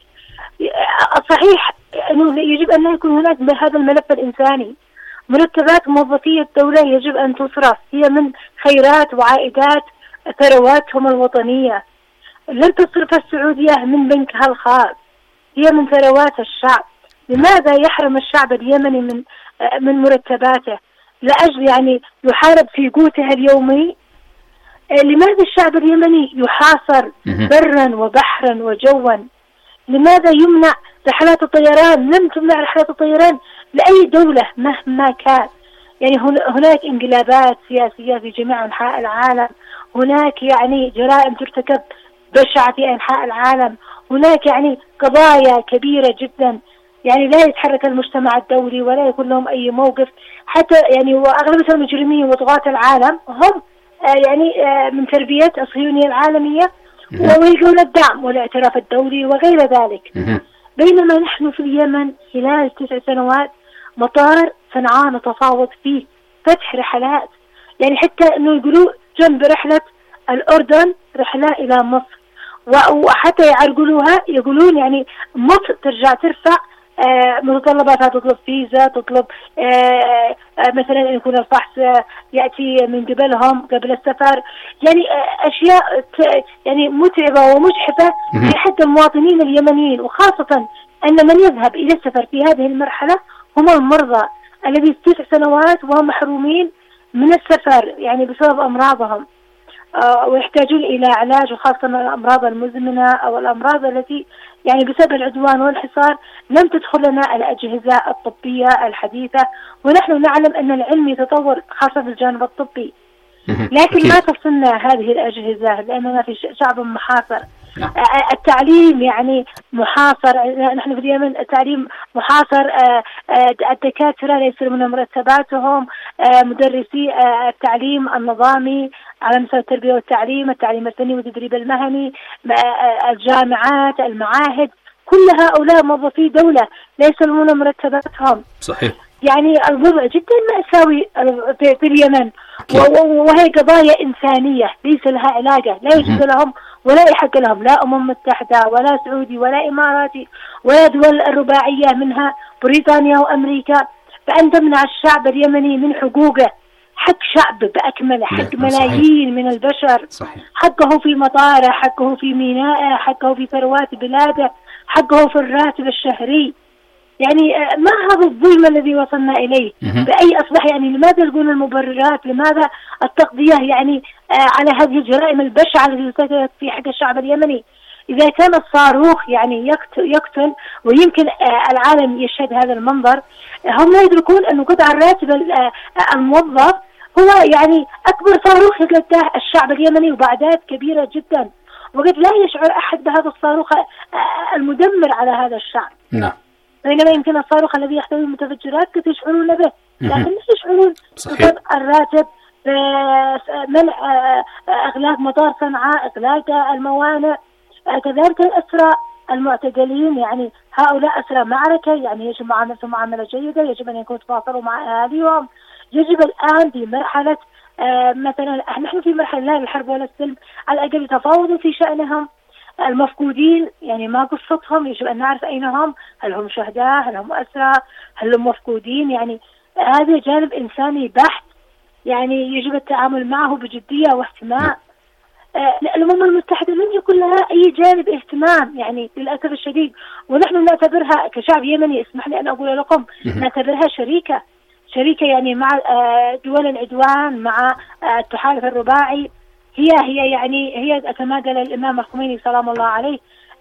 صحيح أنه يجب أن لا يكون هناك بهذا الملف الإنساني مرتبات موظفي الدولة يجب أن تصرف، هي من خيرات وعائدات ثرواتهم الوطنية. لن تصرف السعودية من بنكها الخاص، هي من ثروات الشعب. لماذا يحرم الشعب اليمني من مرتباته لأجل يعني يحارب في قوته اليومي؟ لماذا الشعب اليمني يحاصر برا وبحرا وجوا؟ لماذا يمنع رحلات الطيران؟ لم تمنع رحلات الطيران لأي دولة مهما كان. يعني هناك انقلابات سياسية في جميع أنحاء العالم، هناك يعني جرائم ترتكب بشعة في أنحاء العالم، هناك يعني قضايا كبيرة جدا، يعني لا يتحرك المجتمع الدولي ولا يكون لهم أي موقف. حتى يعني وأغلبية المجرمين وطغاة العالم هم يعني من تربية الصهيونية العالمية، ويلقون الدعم والاعتراف الدولي وغير ذلك. بينما نحن في اليمن خلال 9 سنوات مطار صنعاء نتفاوض فيه فتح رحلات، يعني حتى انه يقولوا جنب رحلة الأردن رحلة إلى مصر، وحتى يعرقلوها يقولون يعني مصر ترجع ترفع متطلباتها، تطلب فيزا، تطلب مثلا أن يكون الفحص يأتي من قبلهم قبل السفر، يعني أشياء يعني متعبة ومجحفة في حق المواطنين اليمنيين. وخاصة أن من يذهب إلى السفر في هذه المرحلة هم المرضى الذي 9 سنوات وهم محرومين من السفر يعني بسبب أمراضهم، ويحتاجون إلى علاج، وخاصة الأمراض المزمنة أو الأمراض التي يعني بسبب العدوان والحصار لم تدخل لنا الأجهزة الطبية الحديثة. ونحن نعلم أن العلم يتطور خاصة في الجانب الطبي، لكن ما تصلنا هذه الأجهزة لأننا في شعب محاصر. التعليم يعني محاصر، نحن في اليمن التعليم محاصر، الدكاترة ليس من مرتباتهم، مدرسي التعليم النظامي على مستوى التربية والتعليم، التعليم الفني والتدريب المهني، الجامعات، المعاهد، كل هؤلاء موظفي دولة ليس لهم مرتباتهم. صحيح. يعني الوضع جدا مأساوي في اليمن، وهي قضايا إنسانية ليس لها علاقة، لا يجوز لهم ولا يحق لهم لا أمم متحدة ولا سعودي ولا إماراتي ولا دول الرباعية منها بريطانيا وأمريكا بأن تمنع الشعب اليمني من حقوقه. حق شعب بأكمله، حق ملايين من البشر. صحيح. حقه في مطاره، حقه في مينائه، حقه في ثروات بلاده، حقه في الراتب الشهري. يعني ما هذا الظلم الذي وصلنا إليه؟ بأي أصبح يعني لماذا يلقون المبررات؟ لماذا التقضية يعني على هذه الجرائم البشعة التي ارتكبت في حق الشعب اليمني؟ إذا كان الصاروخ يعني يقتل ويمكن العالم يشهد هذا المنظر، هم لا يدركون أن قطع الراتب الموظف هو يعني أكبر صاروخ يتلقاه الشعب اليمني وبأعداد كبيرة جدا، وقد لا يشعر أحد بهذا الصاروخ المدمر على هذا الشعب. نعم. بينما يمكن الصاروخ الذي يحتوي المتفجرات قد يشعرون به، لكن لا يشعرون بقطع الراتب، منع إغلاق مطار صنعاء، إغلاق الموانئ، كذلك الأسرى المعتقلين. يعني هؤلاء أسرى معركة، يعني يجب معاملتهم معاملة جيدة، يجب أن يكونوا تواصلوا مع أهاليهم. يجب الآن في مرحلة مثلا نحن في مرحلة لا الحرب ولا السلم، على الأقل تفاوضوا في شأنهم. المفقودين يعني ما قصتهم، يجب أن نعرف أين هم، هل هم شهداء، هل هم أسرى، هل هم مفقودين. يعني هذا جانب إنساني بحت، يعني يجب التعامل معه بجدية واهتمام. الأمم المتحدة لم يكن لها أي جانب اهتمام يعني للأسف الشديد، ونحن نعتبرها كشعب يمني، اسمح لي أن أقول لكم، نعتبرها شريكة يعني مع دول العدوان، مع التحالف الرباعي. هي يعني هي كما قال الإمام الخميني سلام الله عليه،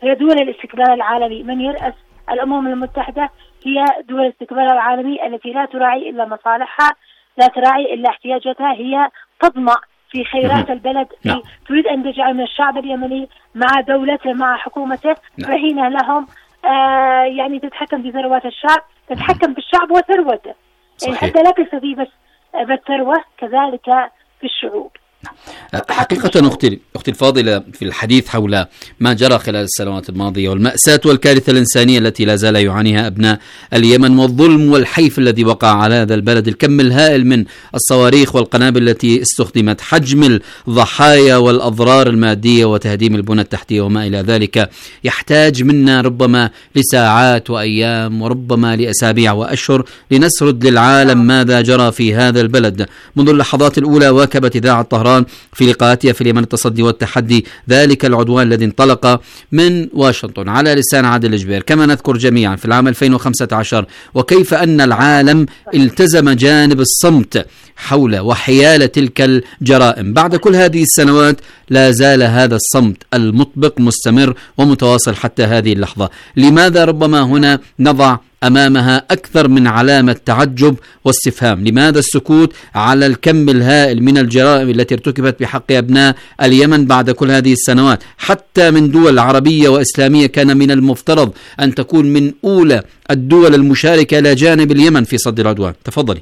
هي دول الاستقبال العالمي. من يرأس الأمم المتحدة هي دول الاستقبال العالمي التي لا تراعي إلا مصالحها، لا تراعي إلا احتياجاتها، هي تطمع في خيرات البلد، تريد أن تجعل من الشعب اليمني مع دولته مع حكومته رهينة لهم، يعني تتحكم في ثروات الشعب، تتحكم في الشعب وثروته، يعني حتى لا تستفيد بس بالثروة، كذلك في الشعوب. حقيقة أختي الفاضلة، في الحديث حول ما جرى خلال السنوات الماضية والمأساة والكارثة الإنسانية التي لا زال يعانيها أبناء اليمن، والظلم والحيف الذي وقع على هذا البلد، الكم الهائل من الصواريخ والقنابل التي استخدمت، حجم الضحايا والأضرار المادية وتهديم البنى التحتية وما إلى ذلك، يحتاج منا ربما لساعات وأيام وربما لأسابيع وأشهر لنسرد للعالم ماذا جرى في هذا البلد. منذ اللحظات الأولى واكبت إذاعة طهران في لقاءاتها في اليمن التصدي والتحدي ذلك العدوان الذي انطلق من واشنطن على لسان عادل الجبير، كما نذكر جميعا في العام 2015، وكيف أن العالم التزم جانب الصمت حول وحيال تلك الجرائم. بعد كل هذه السنوات لا زال هذا الصمت المطبق مستمر ومتواصل حتى هذه اللحظة. لماذا ربما هنا نضع أمامها أكثر من علامة تعجب واستفهام؟ لماذا السكوت على الكم الهائل من الجرائم التي ارتكبت بحق أبناء اليمن بعد كل هذه السنوات، حتى من دول عربية وإسلامية كان من المفترض أن تكون من أولى الدول المشاركة إلى جانب اليمن في صد العدوان؟ تفضلي.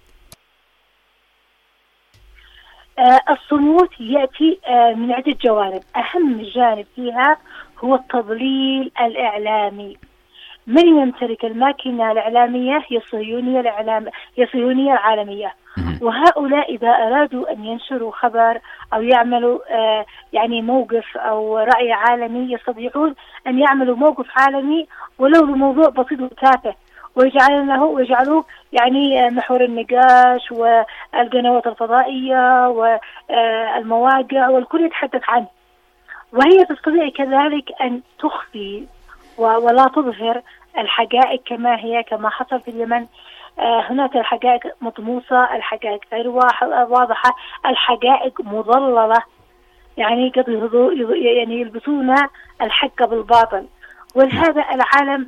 الصمود يأتي من عدة جوانب، أهم جانب فيها هو التضليل الإعلامي. من يمتلك الماكينة الإعلامية هي الصهيونية العالمية، وهؤلاء إذا أرادوا أن ينشروا خبر أو يعملوا يعني موقف أو رأي عالمي، يستطيعون أن يعملوا موقف عالمي ولو لموضوع بسيط وتافه، ويجعلوه يعني محور النقاش والقنوات الفضائية والمواقع والكل يتحدث عنه. وهي تستطيع كذلك أن تخفي ولا تظهر الحقائق كما هي، كما حصل في اليمن. هناك الحقائق مطموسة، الحقائق غير واضحة، الحقائق مضللة، يعني قد يعني يلبسون الحق بالباطل. ولهذا العالم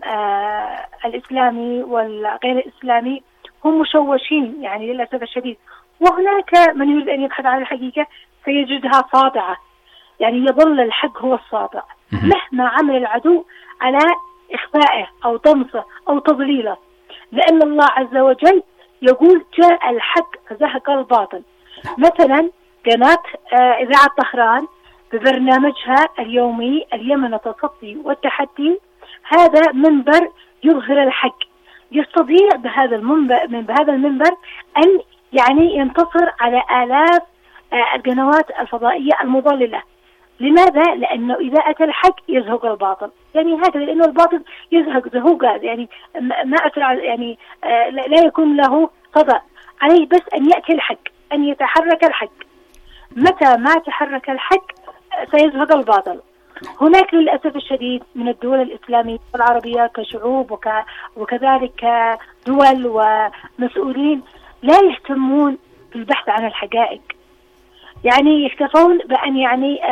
الإسلامي والغير الإسلامي هم مشوشين يعني للأسف الشديد. وهناك من يريد أن يبحث عن الحقيقة فيجدها ساطعة، يعني يظل الحق هو الساطع مهما عمل العدو على إخفائه أو طمسه أو تضليله، لأن الله عز وجل يقول جاء الحق فزهق الباطل. مثلا قناة إذاعة طهران ببرنامجها اليومي اليمن التصدي والتحدي، هذا منبر يظهر الحق، يستطيع بهذا المنبر أن يعني ينتصر على آلاف القنوات الفضائية المضللة. لماذا؟ لأنه إذا أتى الحق يزهق الباطل، يعني هكذا، لأنه الباطل يزهق زهوقا، يعني ما أسرع، يعني لا يكون له صدى، عليه بس أن يأتي الحق، أن يتحرك الحق. متى ما تحرك الحق سيزهق الباطل. هناك للأسف الشديد من الدول الإسلامية والعربية كشعوب وكذلك دول ومسؤولين لا يهتمون بالبحث عن الحقائق، يعني يكتفون بأن يعني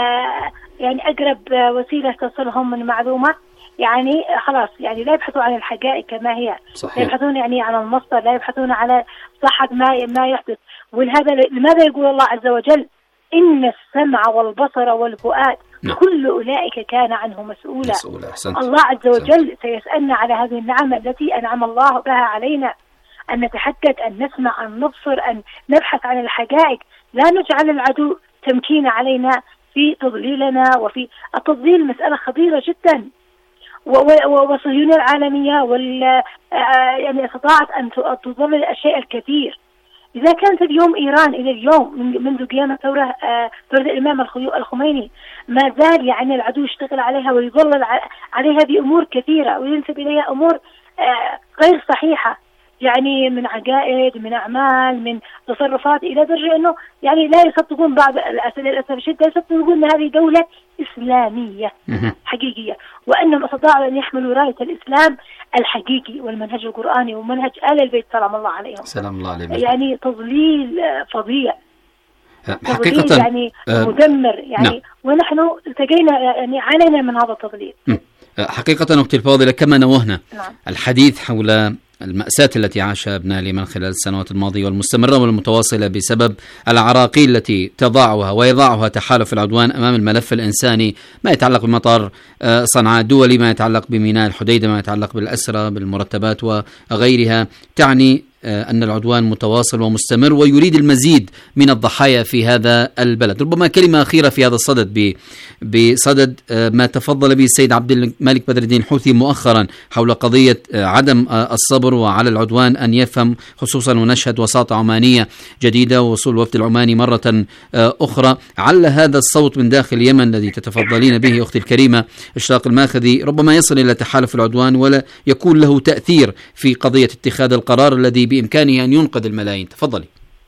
أقرب وسيلة تصلهم من معلومة، يعني خلاص، يعني لا يبحثوا عن الحقائق كما هي. صحيح. لا يبحثون يعني عن المصدر، لا يبحثون على صحة ما يحدث. ولهذا لماذا يقول الله عز وجل إن السمع والبصر والفؤاد كل أولئك كان عنه مسؤولا. الله عز وجل سيسألنا على هذه النعمة التي أنعم الله بها علينا، أن نتحقق، أن نسمع، أن نبصر، أن نبحث عن الحقائق، لا نجعل العدو تمكين علينا في تضليلنا. وفي التضليل مسألة خطيرة جدا، والصهيونية العالمية يعني استطاعت أن تضلل الشيء الكثير. إذا كانت اليوم إيران إلى اليوم منذ قيام ثورة الإمام الخميني ما زال يعني العدو يشتغل عليها ويضلل عليها بأمور كثيرة وينسب إليها أمور غير صحيحة، يعني من عقائد، من أعمال، من تصرفات، إلى درجة أنه يعني لا يصدقون بعض للأسف الشديد، لا يصدقون أن هذه دولة إسلامية حقيقية، وأنهم استطاعوا أن يحملوا راية الإسلام الحقيقي والمنهج القرآني ومنهج آل البيت سلام الله عليهم. سلام الله عليهم. يعني تضليل فظيع، حقيقة يعني مدمر، يعني ونحن التقينا يعني عانينا من هذا التضليل. حقيقة أختي الفاضلة كما نوهنا الحديث حول المأساة التي عاشها أبناء اليمن خلال السنوات الماضية والمستمرة والمتواصلة بسبب العراقيل التي تضعها ويضعها تحالف العدوان أمام الملف الإنساني، ما يتعلق بمطار صنعاء الدولي، ما يتعلق بميناء الحديدة، ما يتعلق بالأسرى بالمرتبات وغيرها، تعني أن العدوان متواصل ومستمر ويريد المزيد من الضحايا في هذا البلد. ربما كلمة أخيرة في هذا الصدد بصدد ما تفضل به السيد عبد الملك بدر الدين الحوثي مؤخرا حول قضية عدم الصبر وعلى العدوان أن يفهم، خصوصا ونشهد وساطة عمانية جديدة ووصول الوفد العماني مرة أخرى. على هذا الصوت من داخل اليمن الذي تتفضلين به أختي الكريمة إشراق الماخذي ربما يصل إلى تحالف العدوان ولا يكون له تأثير في قضية اتخاذ القرار الذي بإمكانه أن ينقذ الملايين. تفضلي.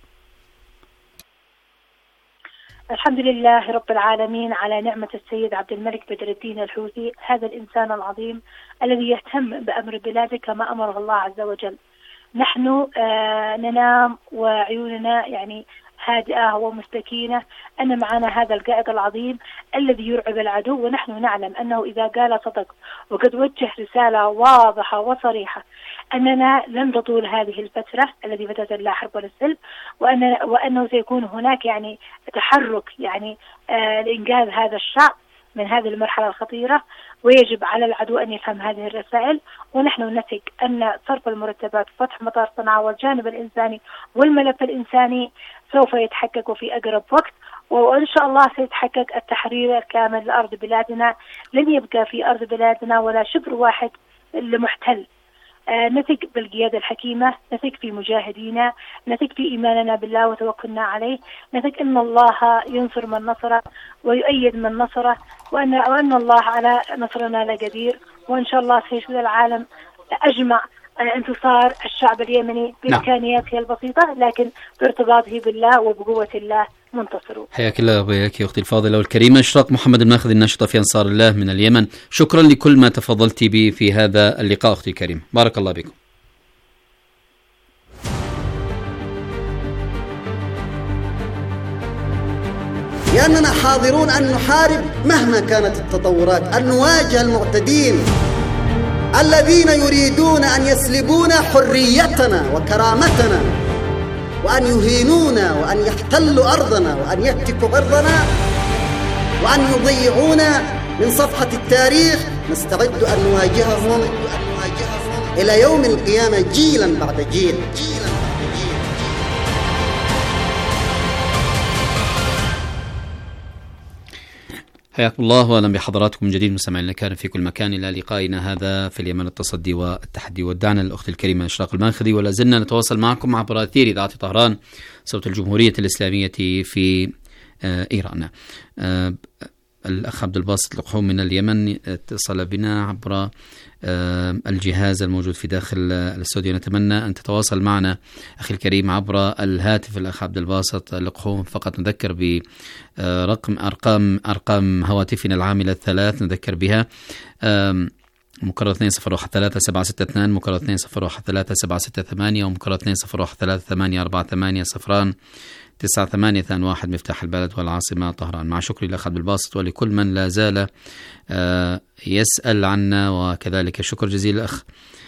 الحمد لله رب العالمين على نعمة السيد عبد الملك بدر الدين الحوثي، هذا الإنسان العظيم الذي يهتم بأمر بلاده كما أمره الله عز وجل. نحن ننام وعيوننا يعني هادئة ومستكينة أن معنا هذا القائد العظيم الذي يرعب العدو، ونحن نعلم أنه إذا قال صدق، وقد وجه رسالة واضحة وصريحة أننا لن تطول هذه الفترة التي فترة لا حرب ولا سلم، وأنه سيكون هناك يعني تحرك يعني لإنقاذ هذا الشعب من هذه المرحلة الخطيرة، ويجب على العدو أن يفهم هذه الرسائل. ونحن نثق أن صرف المرتبات وفتح مطار صنعاء والجانب الإنساني والملف الإنساني سوف يتحقق في أقرب وقت، وإن شاء الله سيتحقق التحرير الكامل لأرض بلادنا. لن يبقى في أرض بلادنا ولا شبر واحد لمحتل. نثق بالقيادة الحكيمة، نثق في مجاهدينا، نثق في إيماننا بالله وتوكلنا عليه، نثق أن الله ينصر من نصره ويؤيد من نصره، وأن الله على نصرنا لقدير. وإن شاء الله سيشهد العالم أجمع انتصار الشعب اليمني بإمكانياته البسيطة، لكن بارتباطه بالله وبقوة الله منتصرون. حياك الله وبياك يا أختي الفاضلة والكريمة إشراق محمد الماخذي الناشطة في أنصار الله من اليمن. شكرا لكل ما تفضلت به في هذا اللقاء أختي الكريمة، بارك الله بكم. لأننا حاضرون أن نحارب مهما كانت التطورات، أن نواجه المعتدين الذين يريدون أن يسلبون حريتنا وكرامتنا، وأن يهينونا، وأن يحتلوا أرضنا، وأن يهتكوا أرضنا، وأن يضيعونا من صفحة التاريخ. نستعد أن نواجههم إلى يوم القيامة جيلا بعد جيل. حياكم الله واهلا بحضراتكم من جديد مستمعينا كان في كل مكان الى لقائنا هذا في اليمن التصدي والتحدي. ودعنا الاخت الكريمه اشراق الماخذي، ولا زلنا نتواصل معكم عبر اثير اذاعه طهران صوت الجمهوريه الاسلاميه في ايران. الاخ عبد الباسط لقحوم من اليمن اتصل بنا عبر الجهاز الموجود في داخل الاستوديو. نتمنى أن تتواصل معنا أخي الكريم عبر الهاتف. الأخ عبد الباسط لقحوم، فقط نذكر برقم أرقام هواتفنا العاملة الثلاث نذكر بها: مكرر 2013-762 مكرر 2013-768 ومكرر 2013-3848 9821 مفتاح البلد والعاصمة طهران. مع شكري لأخ عبد الباسط ولكل من لا زال يسأل عنا، وكذلك شكر جزيل الأخ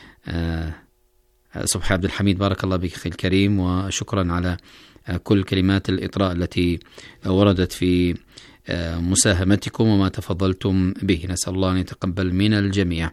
صبحي عبد الحميد، بارك الله بك أخي الكريم، وشكرا على كل كلمات الإطراء التي وردت في مساهمتكم وما تفضلتم به. نسأل الله أن يتقبل من الجميع.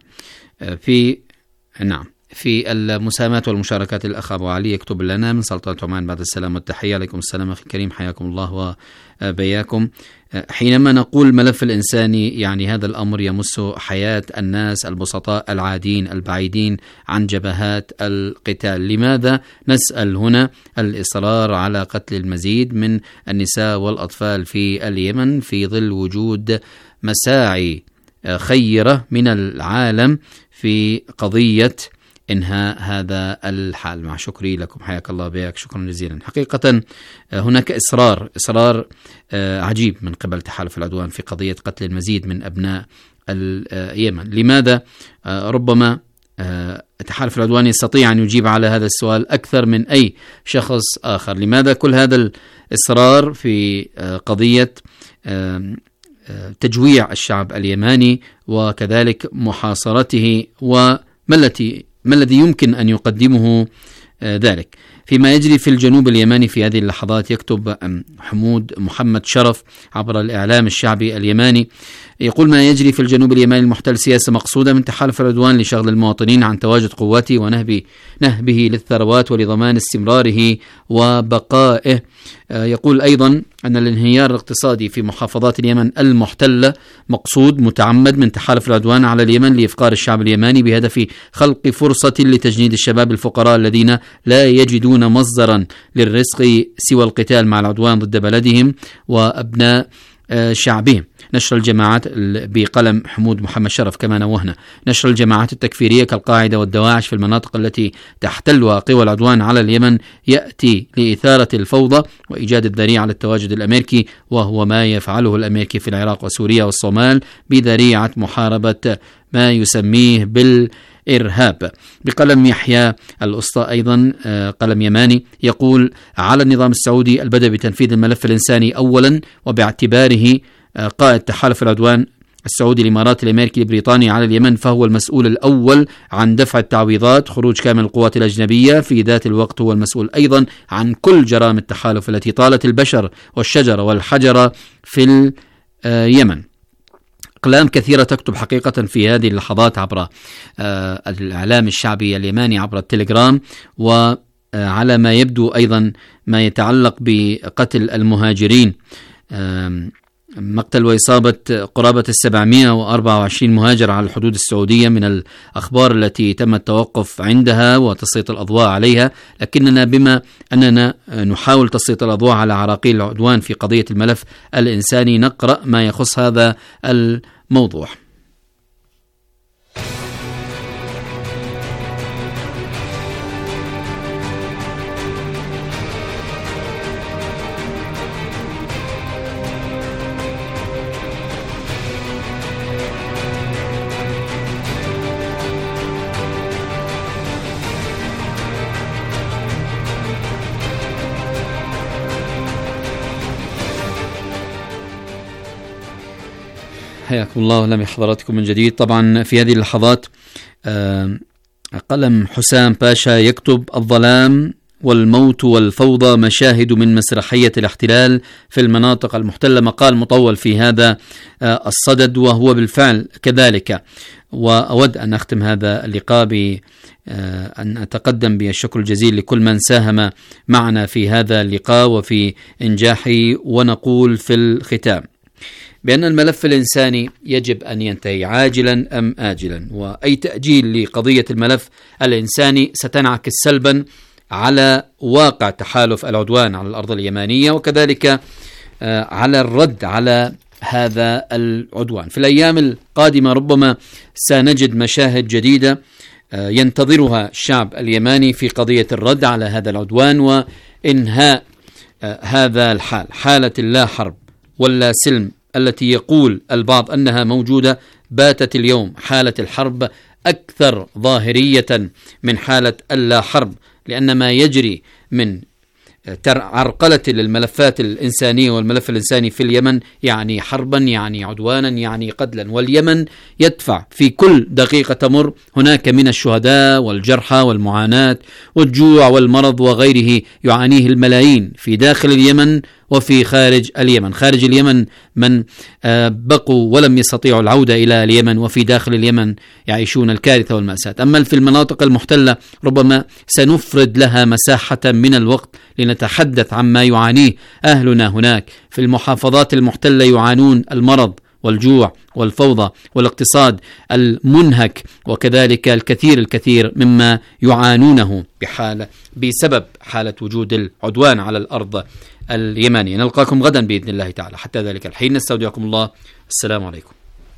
في المساهمات والمشاركات الأخ أبو علي يكتب لنا من سلطنة عمان بعد السلام والتحية. عليكم السلام أخي الكريم، حياكم الله وبياكم. حينما نقول ملف الإنساني يعني هذا الأمر يمس حياة الناس البسطاء العاديين البعيدين عن جبهات القتال. لماذا نسأل هنا الإصرار على قتل المزيد من النساء والأطفال في اليمن في ظل وجود مساعي خيرة من العالم في قضية إنهاء هذا الحال؟ مع شكري لكم، حياك الله بياك، شكرا جزيلا. حقيقة هناك إصرار عجيب من قبل تحالف العدوان في قضية قتل المزيد من أبناء اليمن. لماذا؟ ربما تحالف العدوان يستطيع أن يجيب على هذا السؤال أكثر من أي شخص آخر. لماذا كل هذا الإصرار في قضية تجويع الشعب اليماني وكذلك محاصرته، وما الذي يمكن أن يقدمه ذلك. فيما يجري في الجنوب اليماني في هذه اللحظات، يكتب حمود محمد شرف عبر الإعلام الشعبي اليماني، يقول: ما يجري في الجنوب اليماني المحتل سياسة مقصودة من تحالف العدوان لشغل المواطنين عن تواجد قواته ونهبه للثروات ولضمان استمراره وبقائه. يقول أيضا أن الانهيار الاقتصادي في محافظات اليمن المحتلة مقصود متعمد من تحالف العدوان على اليمن لإفقار الشعب اليماني بهدف خلق فرصة لتجنيد الشباب الفقراء الذين لا يجدون مصدرا للرزق سوى القتال مع العدوان ضد بلدهم وأبناء شعبهم. نشر الجماعات بقلم حمود محمد شرف كما نوهنا، نشر الجماعات التكفيرية كالقاعدة والدواعش في المناطق التي تحتلها قوى العدوان على اليمن يأتي لإثارة الفوضى وإيجاد الذريعة للتواجد الأمريكي، وهو ما يفعله الأمريكي في العراق وسوريا والصومال بذريعة محاربة ما يسميه بالإرهاب. بقلم يحيى الأسطى أيضا قلم يماني يقول: على النظام السعودي البدء بتنفيذ الملف الإنساني أولا، وباعتباره قائد تحالف العدوان السعودي الإماراتي الأمريكي لبريطانيا على اليمن فهو المسؤول الأول عن دفع التعويضات، خروج كامل القوات الأجنبية، في ذات الوقت هو المسؤول أيضا عن كل جرائم التحالف التي طالت البشر والشجر والحجر في اليمن. أقلام كثيرة تكتب حقيقة في هذه اللحظات عبر الإعلام الشعبي اليماني عبر التليجرام، وعلى ما يبدو أيضا ما يتعلق بقتل المهاجرين، مقتل وإصابة قرابة 724 مهاجر على الحدود السعودية من الأخبار التي تم التوقف عندها وتسليط الأضواء عليها. لكننا بما أننا نحاول تسليط الأضواء على عراقيل العدوان في قضية الملف الإنساني، نقرأ ما يخص هذا الموضوع. حياكم الله ولم حضراتكم من جديد. طبعا في هذه اللحظات قلم حسام باشا يكتب: الظلام والموت والفوضى مشاهد من مسرحية الاحتلال في المناطق المحتلة. مقال مطول في هذا الصدد وهو بالفعل كذلك. وأود أن أختم هذا اللقاء بأن أتقدم بالشكر الجزيل لكل من ساهم معنا في هذا اللقاء وفي إنجاحه، ونقول في الختام بأن الملف الإنساني يجب أن ينتهي عاجلا أم آجلا، وأي تأجيل لقضية الملف الإنساني ستنعكس سلبا على واقع تحالف العدوان على الأرض اليمانية، وكذلك على الرد على هذا العدوان. في الأيام القادمة ربما سنجد مشاهد جديدة ينتظرها الشعب اليماني في قضية الرد على هذا العدوان وإنهاء هذا الحال، حالة اللا حرب ولا سلم التي يقول البعض أنها موجودة. باتت اليوم حالة الحرب أكثر ظاهرية من حالة اللا حرب، لأن ما يجري من عرقلة للملفات الإنسانية والملف الإنساني في اليمن يعني حربا، يعني عدوانا، يعني قتلا، واليمن يدفع في كل دقيقة تمر هناك من الشهداء والجرحى والمعاناة والجوع والمرض وغيره يعانيه الملايين في داخل اليمن وفي خارج اليمن. خارج اليمن من بقوا ولم يستطيعوا العودة إلى اليمن، وفي داخل اليمن يعيشون الكارثة والمأساة. أما في المناطق المحتلة ربما سنفرد لها مساحة من الوقت لنتحدث عما يعانيه أهلنا هناك. في المحافظات المحتلة يعانون المرض والجوع والفوضى والاقتصاد المنهك، وكذلك الكثير مما يعانونه بسبب حالة وجود العدوان على الأرض اليمنية. نلقاكم غدا بإذن الله تعالى، حتى ذلك الحين نستودعكم الله. السلام عليكم.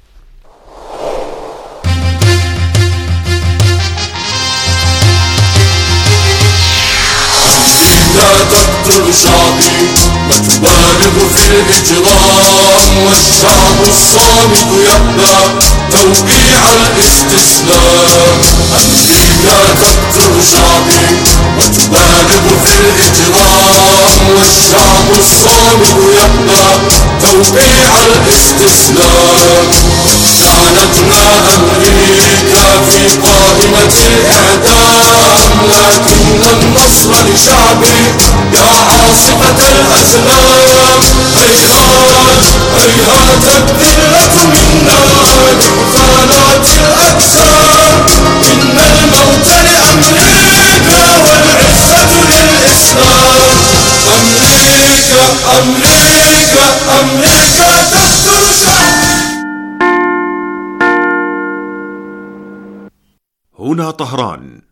لا تقتل شعبي وتبالغ في الإجرام، والشعب الصامت يأبى توقيع الاستسلام. لا تقتل شعبي وتبالغ في الإجرام، والشعب الصامت يأبى توقيع والاستسلام. أعلتنا أمريكا في قائمة الإعدام، لكن النصر لشعبي يا عاصفة الأزلام. هيهات هيهات الذلة منا لمثانات الأجسام، إن الموت لأمريكا والعزة للإسلام. أمريكا أمريكا أمريكا تقتل شعبي. هنا طهران